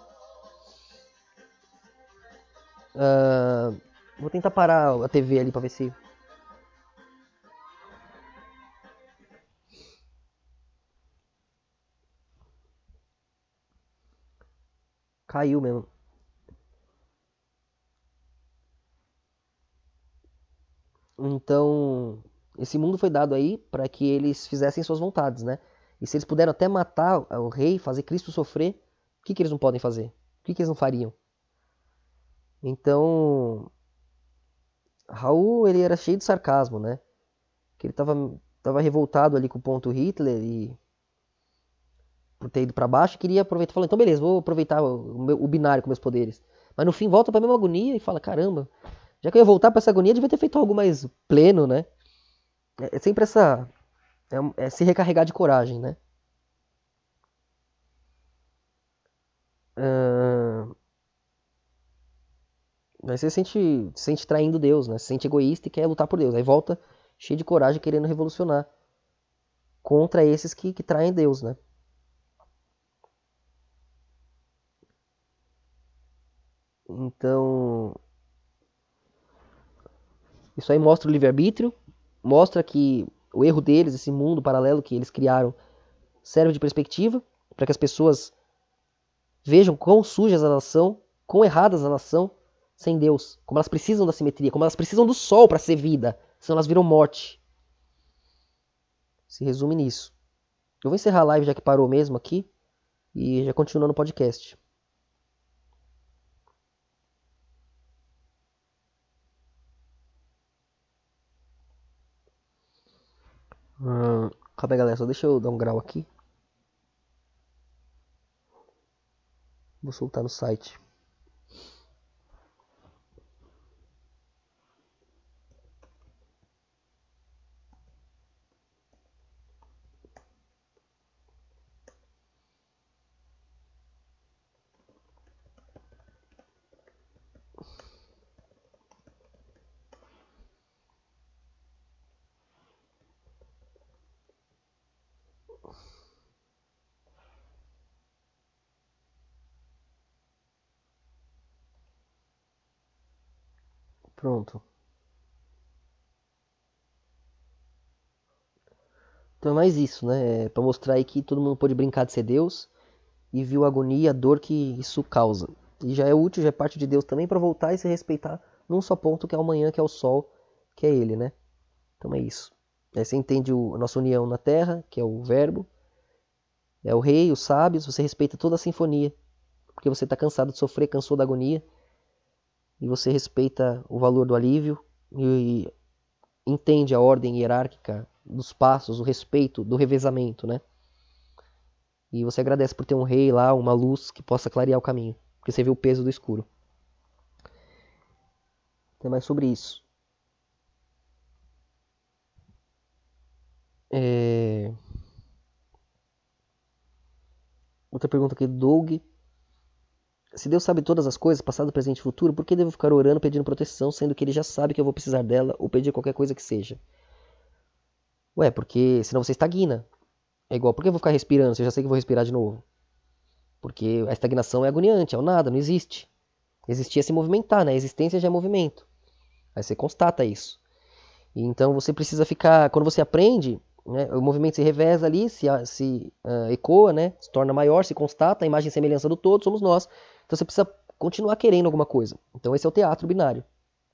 Vou tentar parar a TV ali pra ver se... Caiu mesmo. Então, esse mundo foi dado aí para que eles fizessem suas vontades, né? E se eles puderam até matar o rei, fazer Cristo sofrer, o que eles não podem fazer? O que eles não fariam? Então, Raul, ele era cheio de sarcasmo, né? Que ele tava revoltado ali com o ponto Hitler e por ter ido para baixo, queria aproveitar, falou, então beleza, vou aproveitar o binário com meus poderes. Mas no fim volta para a mesma agonia e fala, caramba, já que eu ia voltar para essa agonia, devia ter feito algo mais pleno, né? É sempre essa... É se recarregar de coragem, né? Aí você se sente traindo Deus, né? Se sente egoísta e quer lutar por Deus. Aí volta cheio de coragem, querendo revolucionar contra esses que traem Deus, né? Então, isso aí mostra o livre-arbítrio, mostra que o erro deles, esse mundo paralelo que eles criaram, serve de perspectiva para que as pessoas vejam quão sujas elas são, quão erradas elas são sem Deus, como elas precisam da simetria, como elas precisam do sol para ser vida, senão elas viram morte. Se resume nisso. Eu vou encerrar a live já que parou mesmo aqui e já continuando no podcast. Calma aí, galera, só deixa eu dar um grau aqui. Vou soltar no site. Pronto. Então é mais isso, né? Pra mostrar aí que todo mundo pode brincar de ser Deus e viu a agonia e a dor que isso causa. E já é útil, já é parte de Deus também para voltar e se respeitar num só ponto que é o amanhã, que é o sol, que é ele, né? Então é isso. Aí você entende a nossa união na terra, que é o verbo, é o rei, os sábios, você respeita toda a sinfonia, porque você está cansado de sofrer, cansou da agonia, e você respeita o valor do alívio e entende a ordem hierárquica dos passos, o respeito do revezamento, né? E você agradece por ter um rei lá, uma luz que possa clarear o caminho, porque você vê o peso do escuro. Então é mais sobre isso. Outra pergunta aqui do Doug. Se Deus sabe todas as coisas, passado, presente e futuro, por que devo ficar orando pedindo proteção, sendo que ele já sabe que eu vou precisar dela ou pedir qualquer coisa que seja? Ué, porque senão você estagna. É igual, por que eu vou ficar respirando se eu já sei que vou respirar de novo? Porque a estagnação é agoniante, é o nada, não existe. Existir é se movimentar, né? A existência já é movimento. Aí você constata isso. E então você precisa ficar, quando você aprende, né, o movimento se reveza ali, se ecoa, né, se torna maior, se constata, a imagem e semelhança do todo somos nós. Então você precisa continuar querendo alguma coisa. Então esse é o teatro binário.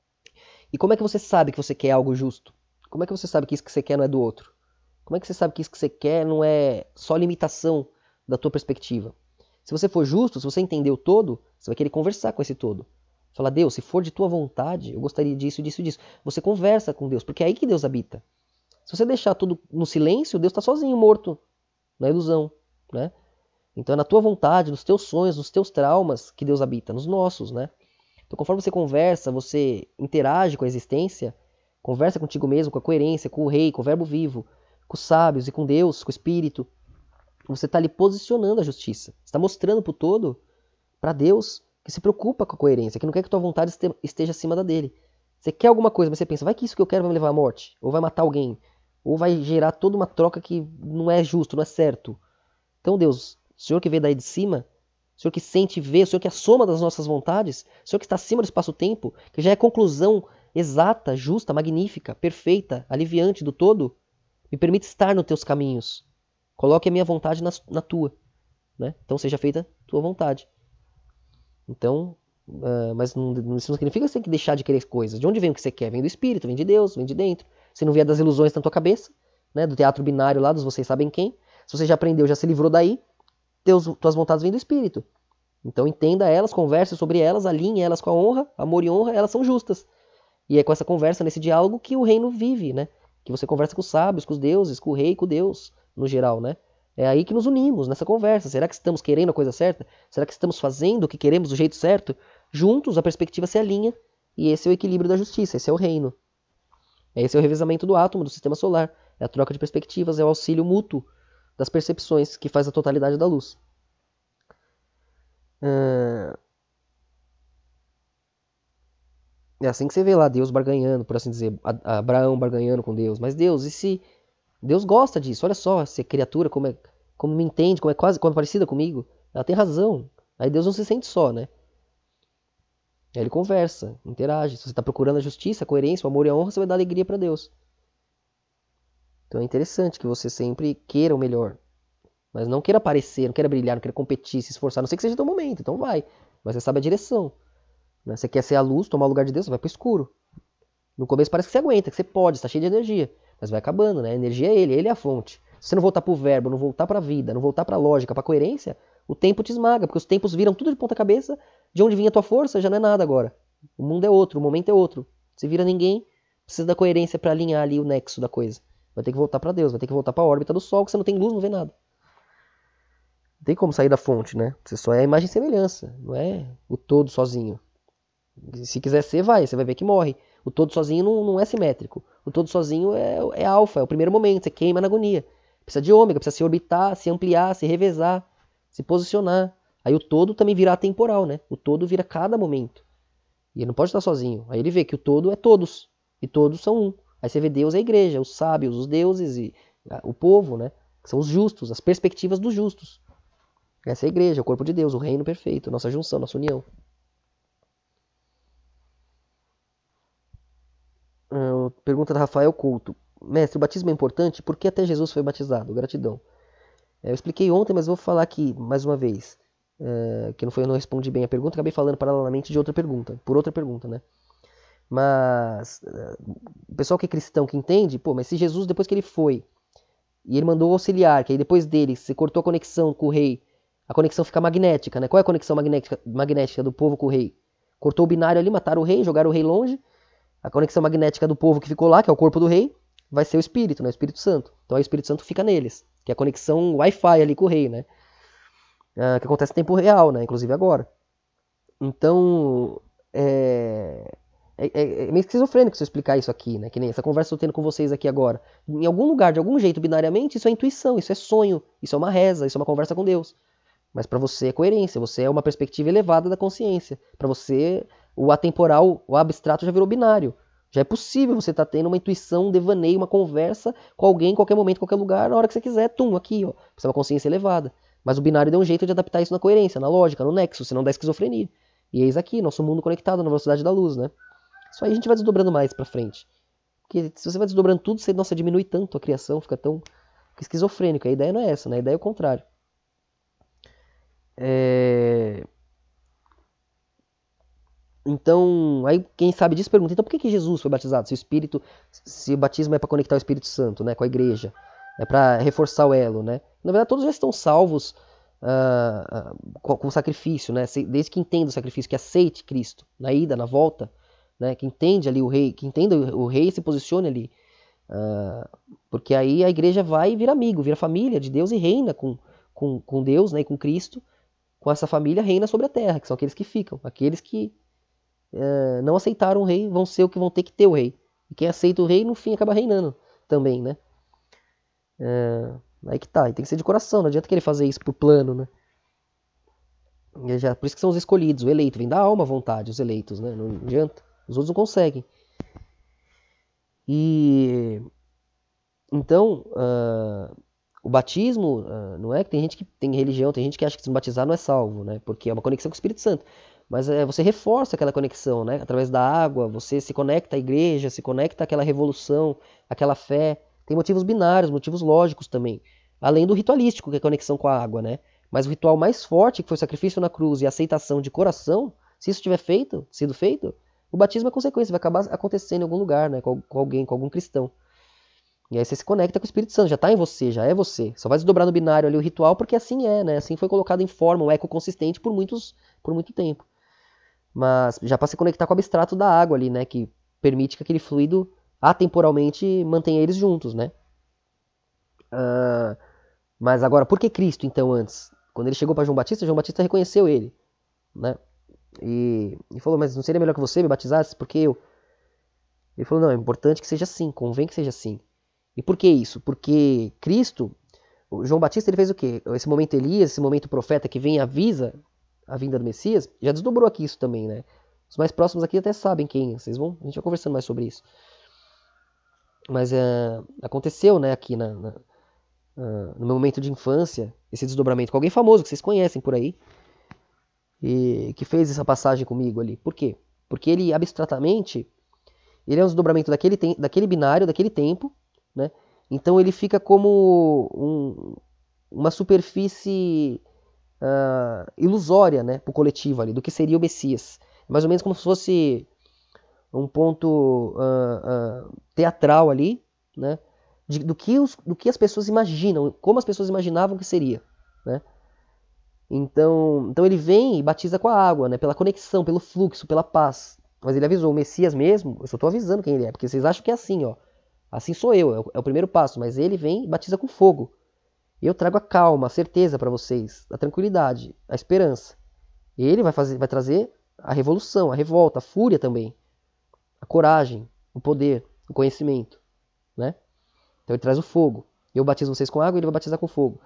E como é que você sabe que você quer algo justo? Como é que você sabe que isso que você quer não é do outro? Como é que você sabe que isso que você quer não é só limitação da tua perspectiva? Se você for justo, se você entender o todo, você vai querer conversar com esse todo. Falar, Deus, se for de tua vontade, eu gostaria disso, disso, disso. Você conversa com Deus, porque é aí que Deus habita. Se você deixar tudo no silêncio, Deus está sozinho, morto, na ilusão, né? Então é na tua vontade, nos teus sonhos, nos teus traumas que Deus habita, nos nossos, né? Então conforme você conversa, você interage com a existência, conversa contigo mesmo, com a coerência, com o rei, com o verbo vivo, com os sábios e com Deus, com o Espírito, você está ali posicionando a justiça. Você está mostrando para o todo, para Deus, que se preocupa com a coerência, que não quer que tua vontade esteja acima da dele. Você quer alguma coisa, mas você pensa, vai que isso que eu quero vai me levar à morte, ou vai matar alguém, ou vai gerar toda uma troca que não é justo, não é certo. Então, Deus, o Senhor que vê daí de cima, o Senhor que sente e vê, o Senhor que é a soma das nossas vontades, o Senhor que está acima do espaço-tempo, que já é a conclusão exata, justa, magnífica, perfeita, aliviante do todo, me permite estar nos teus caminhos. Coloque a minha vontade na tua. Né? Então seja feita a tua vontade. Então, mas isso não significa que você tem que deixar de querer coisas. De onde vem o que você quer? Vem do Espírito, vem de Deus, vem de dentro. Se não vier das ilusões na tua cabeça, né? Do teatro binário lá, dos vocês sabem quem. Se você já aprendeu, já se livrou daí, tuas vontades vêm do Espírito. Então entenda elas, converse sobre elas, alinhe elas com a honra, amor e honra, elas são justas. E é com essa conversa, nesse diálogo, que o reino vive, né? Que você conversa com os sábios, com os deuses, com o rei, com Deus, no geral, né? É aí que nos unimos, nessa conversa. Será que estamos querendo a coisa certa? Será que estamos fazendo o que queremos do jeito certo? Juntos, a perspectiva se alinha, e esse é o equilíbrio da justiça, esse é o reino. Esse é o revezamento do átomo, do sistema solar. É a troca de perspectivas, é o auxílio mútuo das percepções, que faz a totalidade da luz. É assim que você vê lá Deus barganhando, por assim dizer, Abraão barganhando com Deus. Mas Deus, e se Deus gosta disso? Olha só, se a criatura como me entende, como é parecida comigo, ela tem razão. Aí Deus não se sente só, né? Aí ele conversa, interage. Se você está procurando a justiça, a coerência, o amor e a honra, você vai dar alegria para Deus. Então é interessante que você sempre queira o melhor. Mas não queira aparecer, não queira brilhar, não queira competir, se esforçar. Não sei que seja teu momento, então vai. Mas você sabe a direção. Né? Você quer ser a luz, tomar o lugar de Deus, você vai pro escuro. No começo parece que você aguenta, que você pode, está cheio de energia. mas vai acabando, né? A energia é ele é a fonte. Se você não voltar pro verbo, não voltar pra vida, não voltar pra lógica, pra coerência, o tempo te esmaga, porque os tempos viram tudo de ponta cabeça, de onde vinha a tua força já não é nada agora. O mundo é outro, o momento é outro. Se vira ninguém, precisa da coerência pra alinhar ali o nexo da coisa. Vai ter que voltar pra Deus, vai ter que voltar pra órbita do Sol, que você não tem luz, não vê nada. Não tem como sair da fonte, né? Você só é a imagem e semelhança, não é o todo sozinho. Se quiser ser, vai, você vai ver que morre. O todo sozinho não é simétrico. O todo sozinho é alfa, é o primeiro momento, você queima na agonia. Precisa de ômega, precisa se orbitar, se ampliar, se revezar, se posicionar. Aí o todo também vira atemporal, né? O todo vira cada momento. E ele não pode estar sozinho. Aí ele vê que o todo é todos. E todos são um. Aí você vê Deus é a igreja, os sábios, os deuses e o povo, né? Que são os justos, as perspectivas dos justos. Essa é a igreja, o corpo de Deus, o reino perfeito, nossa junção, nossa união. Pergunta da Rafael Couto. Mestre, o batismo é importante? Por que até Jesus foi batizado? Gratidão. Eu expliquei ontem, mas vou falar aqui mais uma vez. Que eu não respondi bem a pergunta, acabei falando paralelamente de outra pergunta, por outra pergunta, né? Mas o pessoal que é cristão, que entende, pô, mas se Jesus, depois que ele foi, e ele mandou o auxiliar, que aí depois dele, você cortou a conexão com o rei, a conexão fica magnética, né? Qual é a conexão magnética do povo com o rei? Cortou o binário ali, mataram o rei, jogaram o rei longe. A conexão magnética do povo que ficou lá, que é o corpo do rei, vai ser o Espírito, né? O Espírito Santo. Então aí o Espírito Santo fica neles, que é a conexão Wi-Fi ali com o rei, né? Que acontece em tempo real, né? Inclusive agora. Então, é meio esquizofrênico se eu explicar isso aqui, né? Que nem essa conversa que eu tô tendo com vocês aqui agora. Em algum lugar, de algum jeito, binariamente, isso é intuição, isso é sonho, isso é uma reza, isso é uma conversa com Deus. Mas para você é coerência, você é uma perspectiva elevada da consciência. Para você, o atemporal, o abstrato já virou binário. Já é possível você estar tendo uma intuição, um devaneio, uma conversa com alguém em qualquer momento, em qualquer lugar, na hora que você quiser, aqui, ó. Você é uma consciência elevada. Mas o binário deu um jeito de adaptar isso na coerência, na lógica, no nexo, senão dá esquizofrenia. E eis aqui, nosso mundo conectado na velocidade da luz, né? Isso aí a gente vai desdobrando mais pra frente. Porque se você vai desdobrando tudo, você, nossa, diminui tanto a criação, fica tão esquizofrênico. A ideia não é essa, né? A ideia é o contrário. Então, aí quem sabe disso pergunta, então por que Jesus foi batizado? Se o batismo é para conectar o Espírito Santo, né, com a igreja, é para reforçar o elo, né? Na verdade, todos já estão salvos com o sacrifício, né? Desde que entenda o sacrifício, que aceite Cristo na ida, na volta, né? Que entende ali o rei, que entenda o rei e se posicione ali. Porque aí a igreja vai e vira amigo, vira família de Deus e reina com Deus, né, e com Cristo. Com essa família reina sobre a terra, que são aqueles que ficam, aqueles que não aceitaram o rei, vão ser o que vão ter que ter o rei. E quem aceita o rei, no fim, acaba reinando também, né? Aí que tá, e tem que ser de coração, não adianta querer fazer isso por plano, né? Por isso que são os escolhidos, o eleito, vem da alma a vontade, os eleitos, né? Não adianta, os outros não conseguem. E então, o batismo, não é que tem gente que tem religião, tem gente que acha que se não batizar não é salvo, né? Porque é uma conexão com o Espírito Santo. Mas você reforça aquela conexão, né? Através da água, você se conecta à igreja, se conecta àquela revolução, àquela fé. Tem motivos binários, motivos lógicos também. Além do ritualístico, que é a conexão com a água, né? Mas o ritual mais forte, que foi o sacrifício na cruz e a aceitação de coração, se isso tiver sido feito, o batismo é consequência, vai acabar acontecendo em algum lugar, né? Com alguém, com algum cristão. E aí você se conecta com o Espírito Santo, já está em você, já é você. Só vai desdobrar no binário ali o ritual, porque assim é, né? Assim foi colocado em forma, um eco consistente por muito tempo. Mas já para se conectar com o abstrato da água ali, né? Que permite que aquele fluido atemporalmente mantenha eles juntos, né? Mas agora, por que Cristo então antes? Quando ele chegou para João Batista reconheceu ele, né? E falou, mas não seria melhor que você me batizasse? Porque eu? Ele falou, não, é importante que seja assim, convém que seja assim. E por que isso? Porque Cristo, o João Batista, ele fez o quê? Esse momento Elias, esse momento profeta que vem e avisa a vinda do Messias, já desdobrou aqui isso também, né? Os mais próximos aqui até sabem quem, a gente vai conversando mais sobre isso. Mas aconteceu, né, aqui no meu momento de infância, esse desdobramento com alguém famoso que vocês conhecem por aí, e que fez essa passagem comigo ali. Por quê? Porque ele, abstratamente, ele é um desdobramento daquele binário, daquele tempo, né? Então ele fica como uma superfície ilusória, né, para o coletivo ali, do que seria o Messias. Mais ou menos como se fosse um ponto teatral ali, né, do que as pessoas imaginam, como as pessoas imaginavam que seria, né? Então ele vem e batiza com a água, né? Pela conexão, pelo fluxo, pela paz. Mas ele avisou, o Messias mesmo, eu só estou avisando quem ele é, porque vocês acham que é assim, ó. Assim sou eu, é o primeiro passo, mas ele vem e batiza com fogo. E eu trago a calma, a certeza para vocês, a tranquilidade, a esperança. Ele vai trazer a revolução, a revolta, a fúria também, a coragem, o poder, o conhecimento, né? Então ele traz o fogo. Eu batizo vocês com água e ele vai batizar com fogo.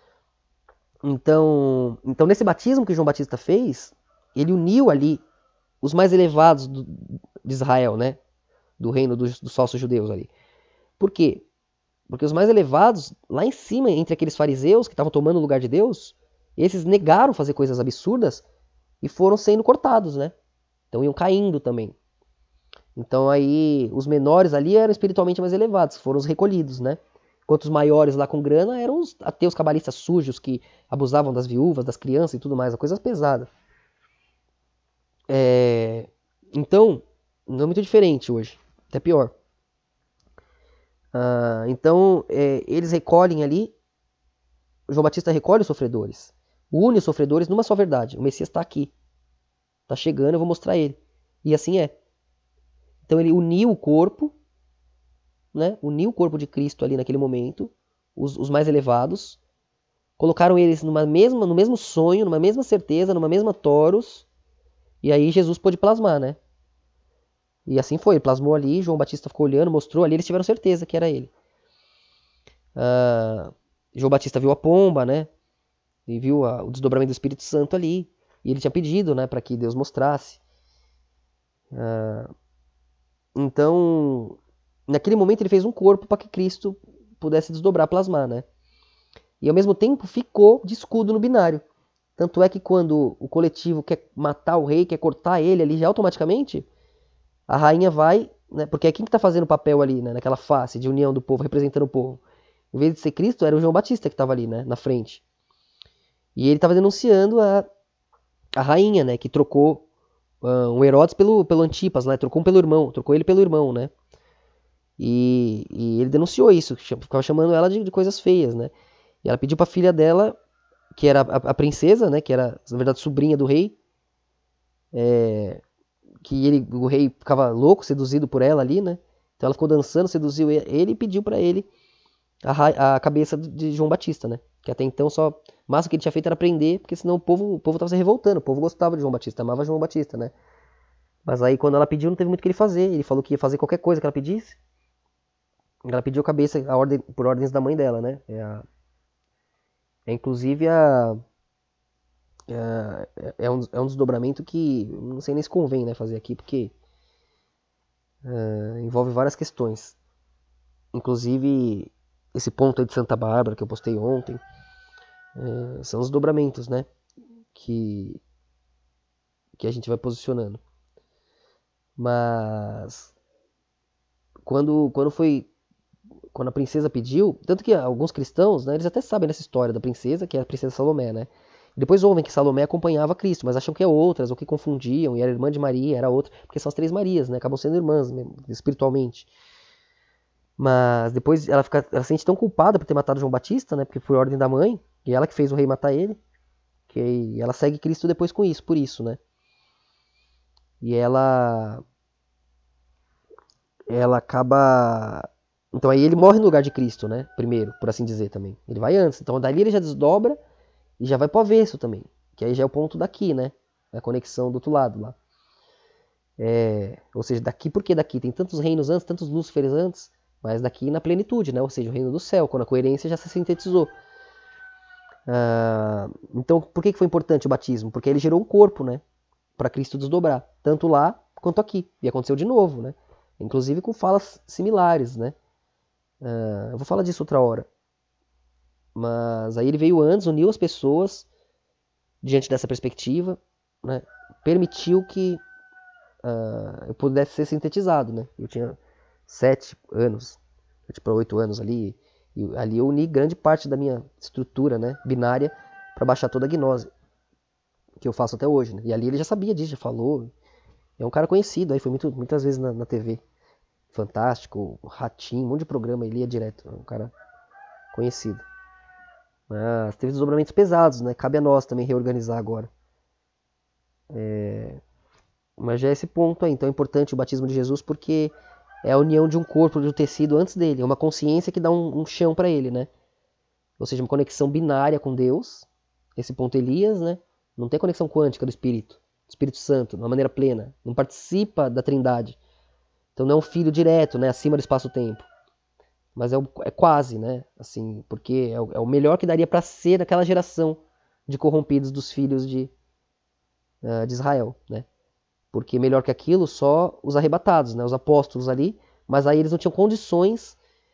Então nesse batismo que João Batista fez, ele uniu ali os mais elevados de Israel, né? Do reino dos falsos judeus ali. Por quê? Porque os mais elevados, lá em cima, entre aqueles fariseus que estavam tomando o lugar de Deus, esses negaram fazer coisas absurdas e foram sendo cortados, né? Então iam caindo também. Então aí os menores ali eram espiritualmente mais elevados, foram os recolhidos, né? Enquanto os maiores lá com grana eram os ateus cabalistas sujos que abusavam das viúvas, das crianças e tudo mais, a coisa pesada. Então, não é muito diferente hoje, até pior. Então, eles recolhem ali, o João Batista recolhe os sofredores, une os sofredores numa só verdade, o Messias está aqui, está chegando, eu vou mostrar ele. E assim é. Então ele uniu o corpo, né? Uniu o corpo de Cristo ali naquele momento, os mais elevados, colocaram eles no mesmo sonho, numa mesma certeza, numa mesma toros, e aí Jesus pôde plasmar, né? E assim foi, ele plasmou ali, João Batista ficou olhando, mostrou ali, eles tiveram certeza que era ele. João Batista viu a pomba, né? E viu o desdobramento do Espírito Santo ali, e ele tinha pedido, né, para que Deus mostrasse. Então, naquele momento ele fez um corpo para que Cristo pudesse desdobrar, plasmar, né? E ao mesmo tempo ficou de escudo no binário. Tanto é que quando o coletivo quer matar o rei, quer cortar ele ali já automaticamente, a rainha vai, né? Porque é quem que tá fazendo o papel ali, né? Naquela face de união do povo, representando o povo. Em vez de ser Cristo, era o João Batista que estava ali, né? Na frente. E ele estava denunciando a rainha, né? Que trocou o Herodes pelo Antipas, né? Trocou pelo irmão, trocou ele pelo irmão, né? E ele denunciou isso, ficava chamando ela de coisas feias, né? E ela pediu pra filha dela, que era a princesa, né? Que era, na verdade, sobrinha do rei, que o rei ficava louco, seduzido por ela ali, né? Então ela ficou dançando, seduziu ele e pediu pra ele a cabeça de João Batista, né? Que até então só, o máximo que ele tinha feito era prender, porque senão o povo tava se revoltando, o povo gostava de João Batista, amava João Batista, né? Mas aí quando ela pediu não teve muito o que ele fazer, ele falou que ia fazer qualquer coisa que ela pedisse. Ela pediu a cabeça por ordens da mãe dela, né? Inclusive é um desdobramento que não sei nem se convém, né, fazer aqui, porque envolve várias questões. Inclusive esse ponto aí de Santa Bárbara que eu postei ontem, são os dobramentos, né? Que a gente vai posicionando. Mas quando a princesa pediu, tanto que alguns cristãos, né, eles até sabem dessa história da princesa, que é a princesa Salomé, né? E depois ouvem que Salomé acompanhava Cristo, mas acham que é outras, ou que confundiam, e era irmã de Maria, era outra, porque são as três Marias, né? Acabam sendo irmãs mesmo, espiritualmente. Mas depois ela se sente tão culpada por ter matado João Batista, né? Porque foi ordem da mãe, e ela que fez o rei matar ele, que ela segue Cristo depois com isso, por isso, né? E ela acaba. Então aí ele morre no lugar de Cristo, né? Primeiro, por assim dizer também. Ele vai antes. Então dali ele já desdobra e já vai pro avesso também. Que aí já é o ponto daqui, né? A conexão do outro lado lá. Ou seja, daqui, por que daqui? Tem tantos reinos antes, tantos Lúciferes antes, mas daqui na plenitude, né? Ou seja, o reino do céu, quando a coerência já se sintetizou. Então, por que foi importante o batismo? Porque ele gerou um corpo, né? Para Cristo desdobrar, tanto lá quanto aqui. E aconteceu de novo, né? Inclusive com falas similares, né? Eu vou falar disso outra hora. Mas aí ele veio antes, uniu as pessoas diante dessa perspectiva, né? Permitiu que eu pudesse ser sintetizado, né? Eu tinha 7 anos, 7 para 8 anos ali, e ali eu uni grande parte da minha estrutura, né, binária, para baixar toda a gnose, que eu faço até hoje, né? E ali ele já sabia disso, já falou. É um cara conhecido, aí foi muitas vezes na TV. Fantástico, Ratinho, um monte de programa, ele ia direto, um cara conhecido. Mas teve desdobramentos pesados, né? Cabe a nós também reorganizar agora. Mas já é esse ponto aí. Então é importante o batismo de Jesus porque é a união de um corpo, de um tecido antes dele. É uma consciência que dá um chão para ele, né? Ou seja, uma conexão binária com Deus. Esse ponto Elias, né? Não tem conexão quântica do Espírito Santo, de uma maneira plena. Não participa da Trindade. Então não é um filho direto, né? Acima do espaço-tempo. Mas é quase, né? Assim, porque é o melhor que daria para ser naquela geração de corrompidos dos filhos de Israel, né? Porque melhor que aquilo só os arrebatados, né? Os apóstolos ali, mas aí eles não tinham condições,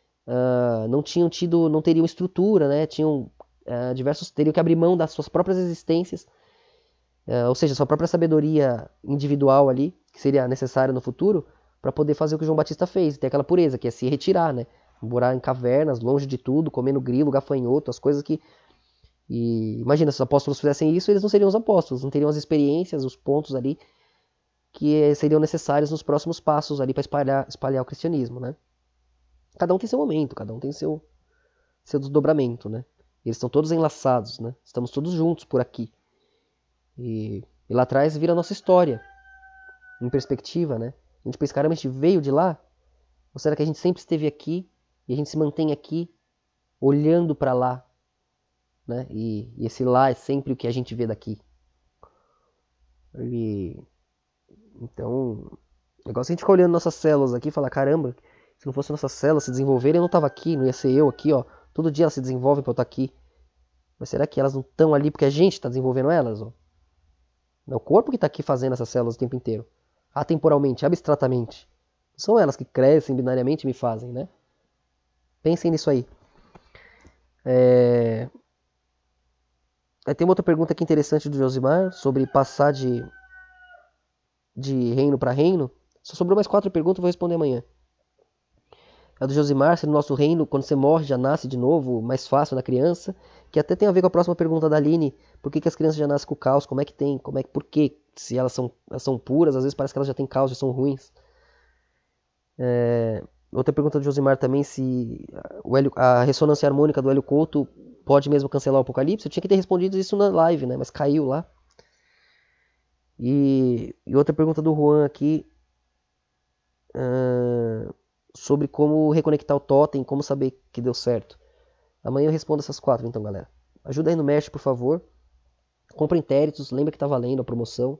não teriam estrutura, né? Tinham teriam que abrir mão das suas próprias existências, ou seja, sua própria sabedoria individual ali, que seria necessária no futuro, para poder fazer o que o João Batista fez, ter aquela pureza, que é se retirar, né? Morar em cavernas, longe de tudo, comendo grilo, gafanhoto, as coisas que. E imagina, se os apóstolos fizessem isso, eles não seriam os apóstolos, não teriam as experiências, os pontos ali que seriam necessários nos próximos passos ali para espalhar o cristianismo, né? Cada um tem seu momento, cada um tem seu desdobramento, né? Eles estão todos enlaçados, né? Estamos todos juntos por aqui. E lá atrás vira a nossa história, em perspectiva, né? A gente pensa, caramba, a gente veio de lá? Ou será que a gente sempre esteve aqui e a gente se mantém aqui, olhando para lá, né? E esse lá é sempre o que a gente vê daqui. Então, o negócio é a gente ficar olhando nossas células aqui e falar, caramba, se não fosse nossas células se desenvolverem, eu não estava aqui, não ia ser eu aqui, ó. Todo dia elas se desenvolvem para eu estar aqui. Mas será que elas não estão ali porque a gente está desenvolvendo elas? Ó? É o corpo que está aqui fazendo essas células o tempo inteiro. Atemporalmente, abstratamente. São elas que crescem binariamente e me fazem, né? Pensem nisso aí. Tem uma outra pergunta aqui interessante do Josimar sobre passar de reino para reino. Só sobrou mais 4 perguntas, eu vou responder amanhã. A do Josimar, se no nosso reino, quando você morre, já nasce de novo, mais fácil na criança. Que até tem a ver com a próxima pergunta da Aline. Por que as crianças já nascem com caos? Como é que tem? Por que? Se elas são puras, às vezes parece que elas já têm caos, já são ruins. Outra pergunta do Josimar também, se a ressonância harmônica do Hélio Couto pode mesmo cancelar o Apocalipse. Eu tinha que ter respondido isso na live, né? Mas caiu lá. E outra pergunta do Juan aqui, sobre como reconectar o totem, como saber que deu certo. Amanhã eu respondo essas 4 então, galera. Ajuda aí no Mesh, por favor. Compra intéritos, lembra que tá valendo a promoção.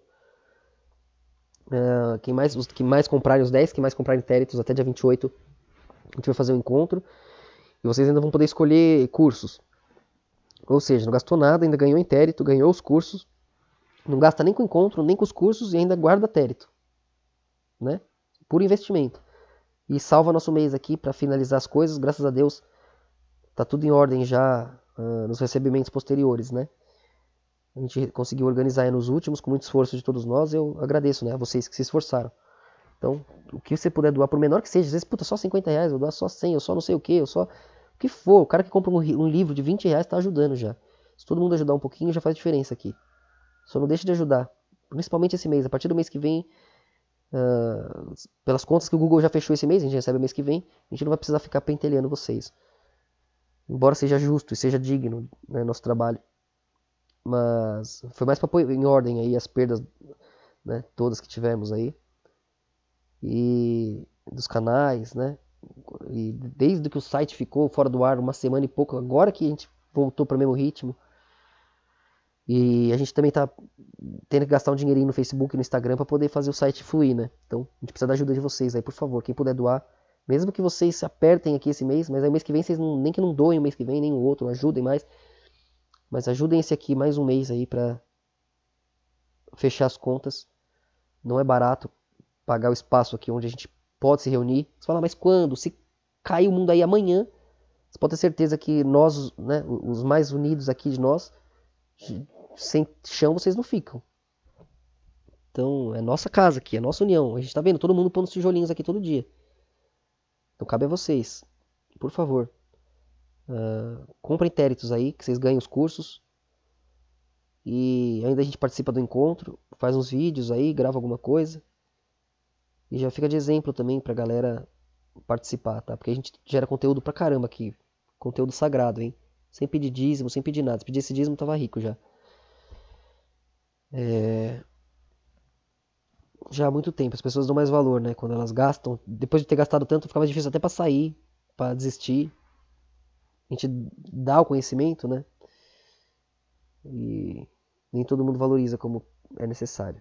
Os que mais comprarem, os 10 que mais comprarem intéritos até dia 28, a gente vai fazer um encontro. E vocês ainda vão poder escolher cursos. Ou seja, não gastou nada, ainda ganhou intérito, ganhou os cursos. Não gasta nem com o encontro, nem com os cursos e ainda guarda térito. Né? Puro investimento. E salva nosso mês aqui para finalizar as coisas. Graças a Deus, tá tudo em ordem já nos recebimentos posteriores, né? A gente conseguiu organizar nos últimos, com muito esforço de todos nós. Eu agradeço, né, a vocês que se esforçaram. Então, o que você puder doar, por menor que seja, às vezes, puta, só 50 reais, eu dou só 100, eu só não sei o que, eu só... O que for, o cara que compra um livro de 20 reais tá ajudando já. Se todo mundo ajudar um pouquinho, já faz diferença aqui. Só não deixe de ajudar. Principalmente esse mês. A partir do mês que vem, pelas contas que o Google já fechou esse mês, a gente recebe mês que vem, a gente não vai precisar ficar pentelhando vocês. Embora seja justo e seja digno, né, nosso trabalho. Mas foi mais para pôr em ordem aí as perdas, né, todas que tivemos aí. E dos canais, né? E desde que o site ficou fora do ar uma semana e pouco, agora que a gente voltou para o mesmo ritmo. E a gente também tá tendo que gastar um dinheirinho no Facebook e no Instagram para poder fazer o site fluir, né? Então a gente precisa da ajuda de vocês aí, por favor. Quem puder doar, mesmo que vocês se apertem aqui esse mês, mas aí mês que vem vocês nem que não doem o mês que vem, nem o outro, ajudem mais. Mas ajudem esse aqui mais um mês aí para fechar as contas. Não é barato pagar o espaço aqui onde a gente pode se reunir. Você fala, mas quando? Se cair o mundo aí amanhã, você pode ter certeza que nós, né, os mais unidos aqui de nós, sem chão vocês não ficam. Então é nossa casa aqui, é nossa união. A gente tá vendo todo mundo pondo os tijolinhos aqui todo dia. Então cabe a vocês, por favor. Comprem intéritos aí, que vocês ganhem os cursos. E ainda a gente participa do encontro, faz uns vídeos aí, grava alguma coisa. E já fica de exemplo também pra galera participar, tá? Porque a gente gera conteúdo pra caramba aqui. Conteúdo sagrado, hein? Sem pedir dízimo, sem pedir nada. Se pedisse dízimo, tava rico já. Já há muito tempo. As pessoas dão mais valor, né? Quando elas gastam. Depois de ter gastado tanto, fica mais difícil até pra sair, pra desistir. A gente dá o conhecimento, né? E nem todo mundo valoriza como é necessário.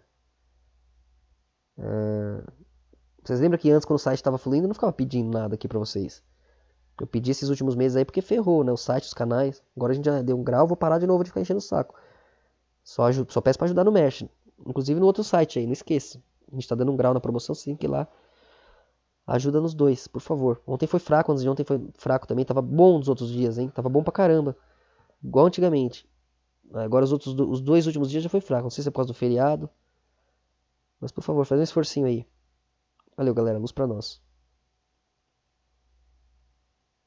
Vocês lembram que antes, quando o site estava fluindo, eu não ficava pedindo nada aqui pra vocês. Eu pedi esses últimos meses aí porque ferrou, né? O site, os canais. Agora a gente já deu um grau, vou parar de novo de ficar enchendo o saco. Só peço pra ajudar no Merch. Inclusive no outro site aí, não esqueça. A gente tá dando um grau na promoção, você tem que ir lá. Ajuda nos dois, por favor. Ontem foi fraco, antes de ontem foi fraco também. Tava bom nos outros dias, hein? Tava bom pra caramba. Igual antigamente. Agora os dois últimos dias já foi fraco. Não sei se é por causa do feriado. Mas por favor, faz um esforcinho aí. Valeu, galera. Luz pra nós.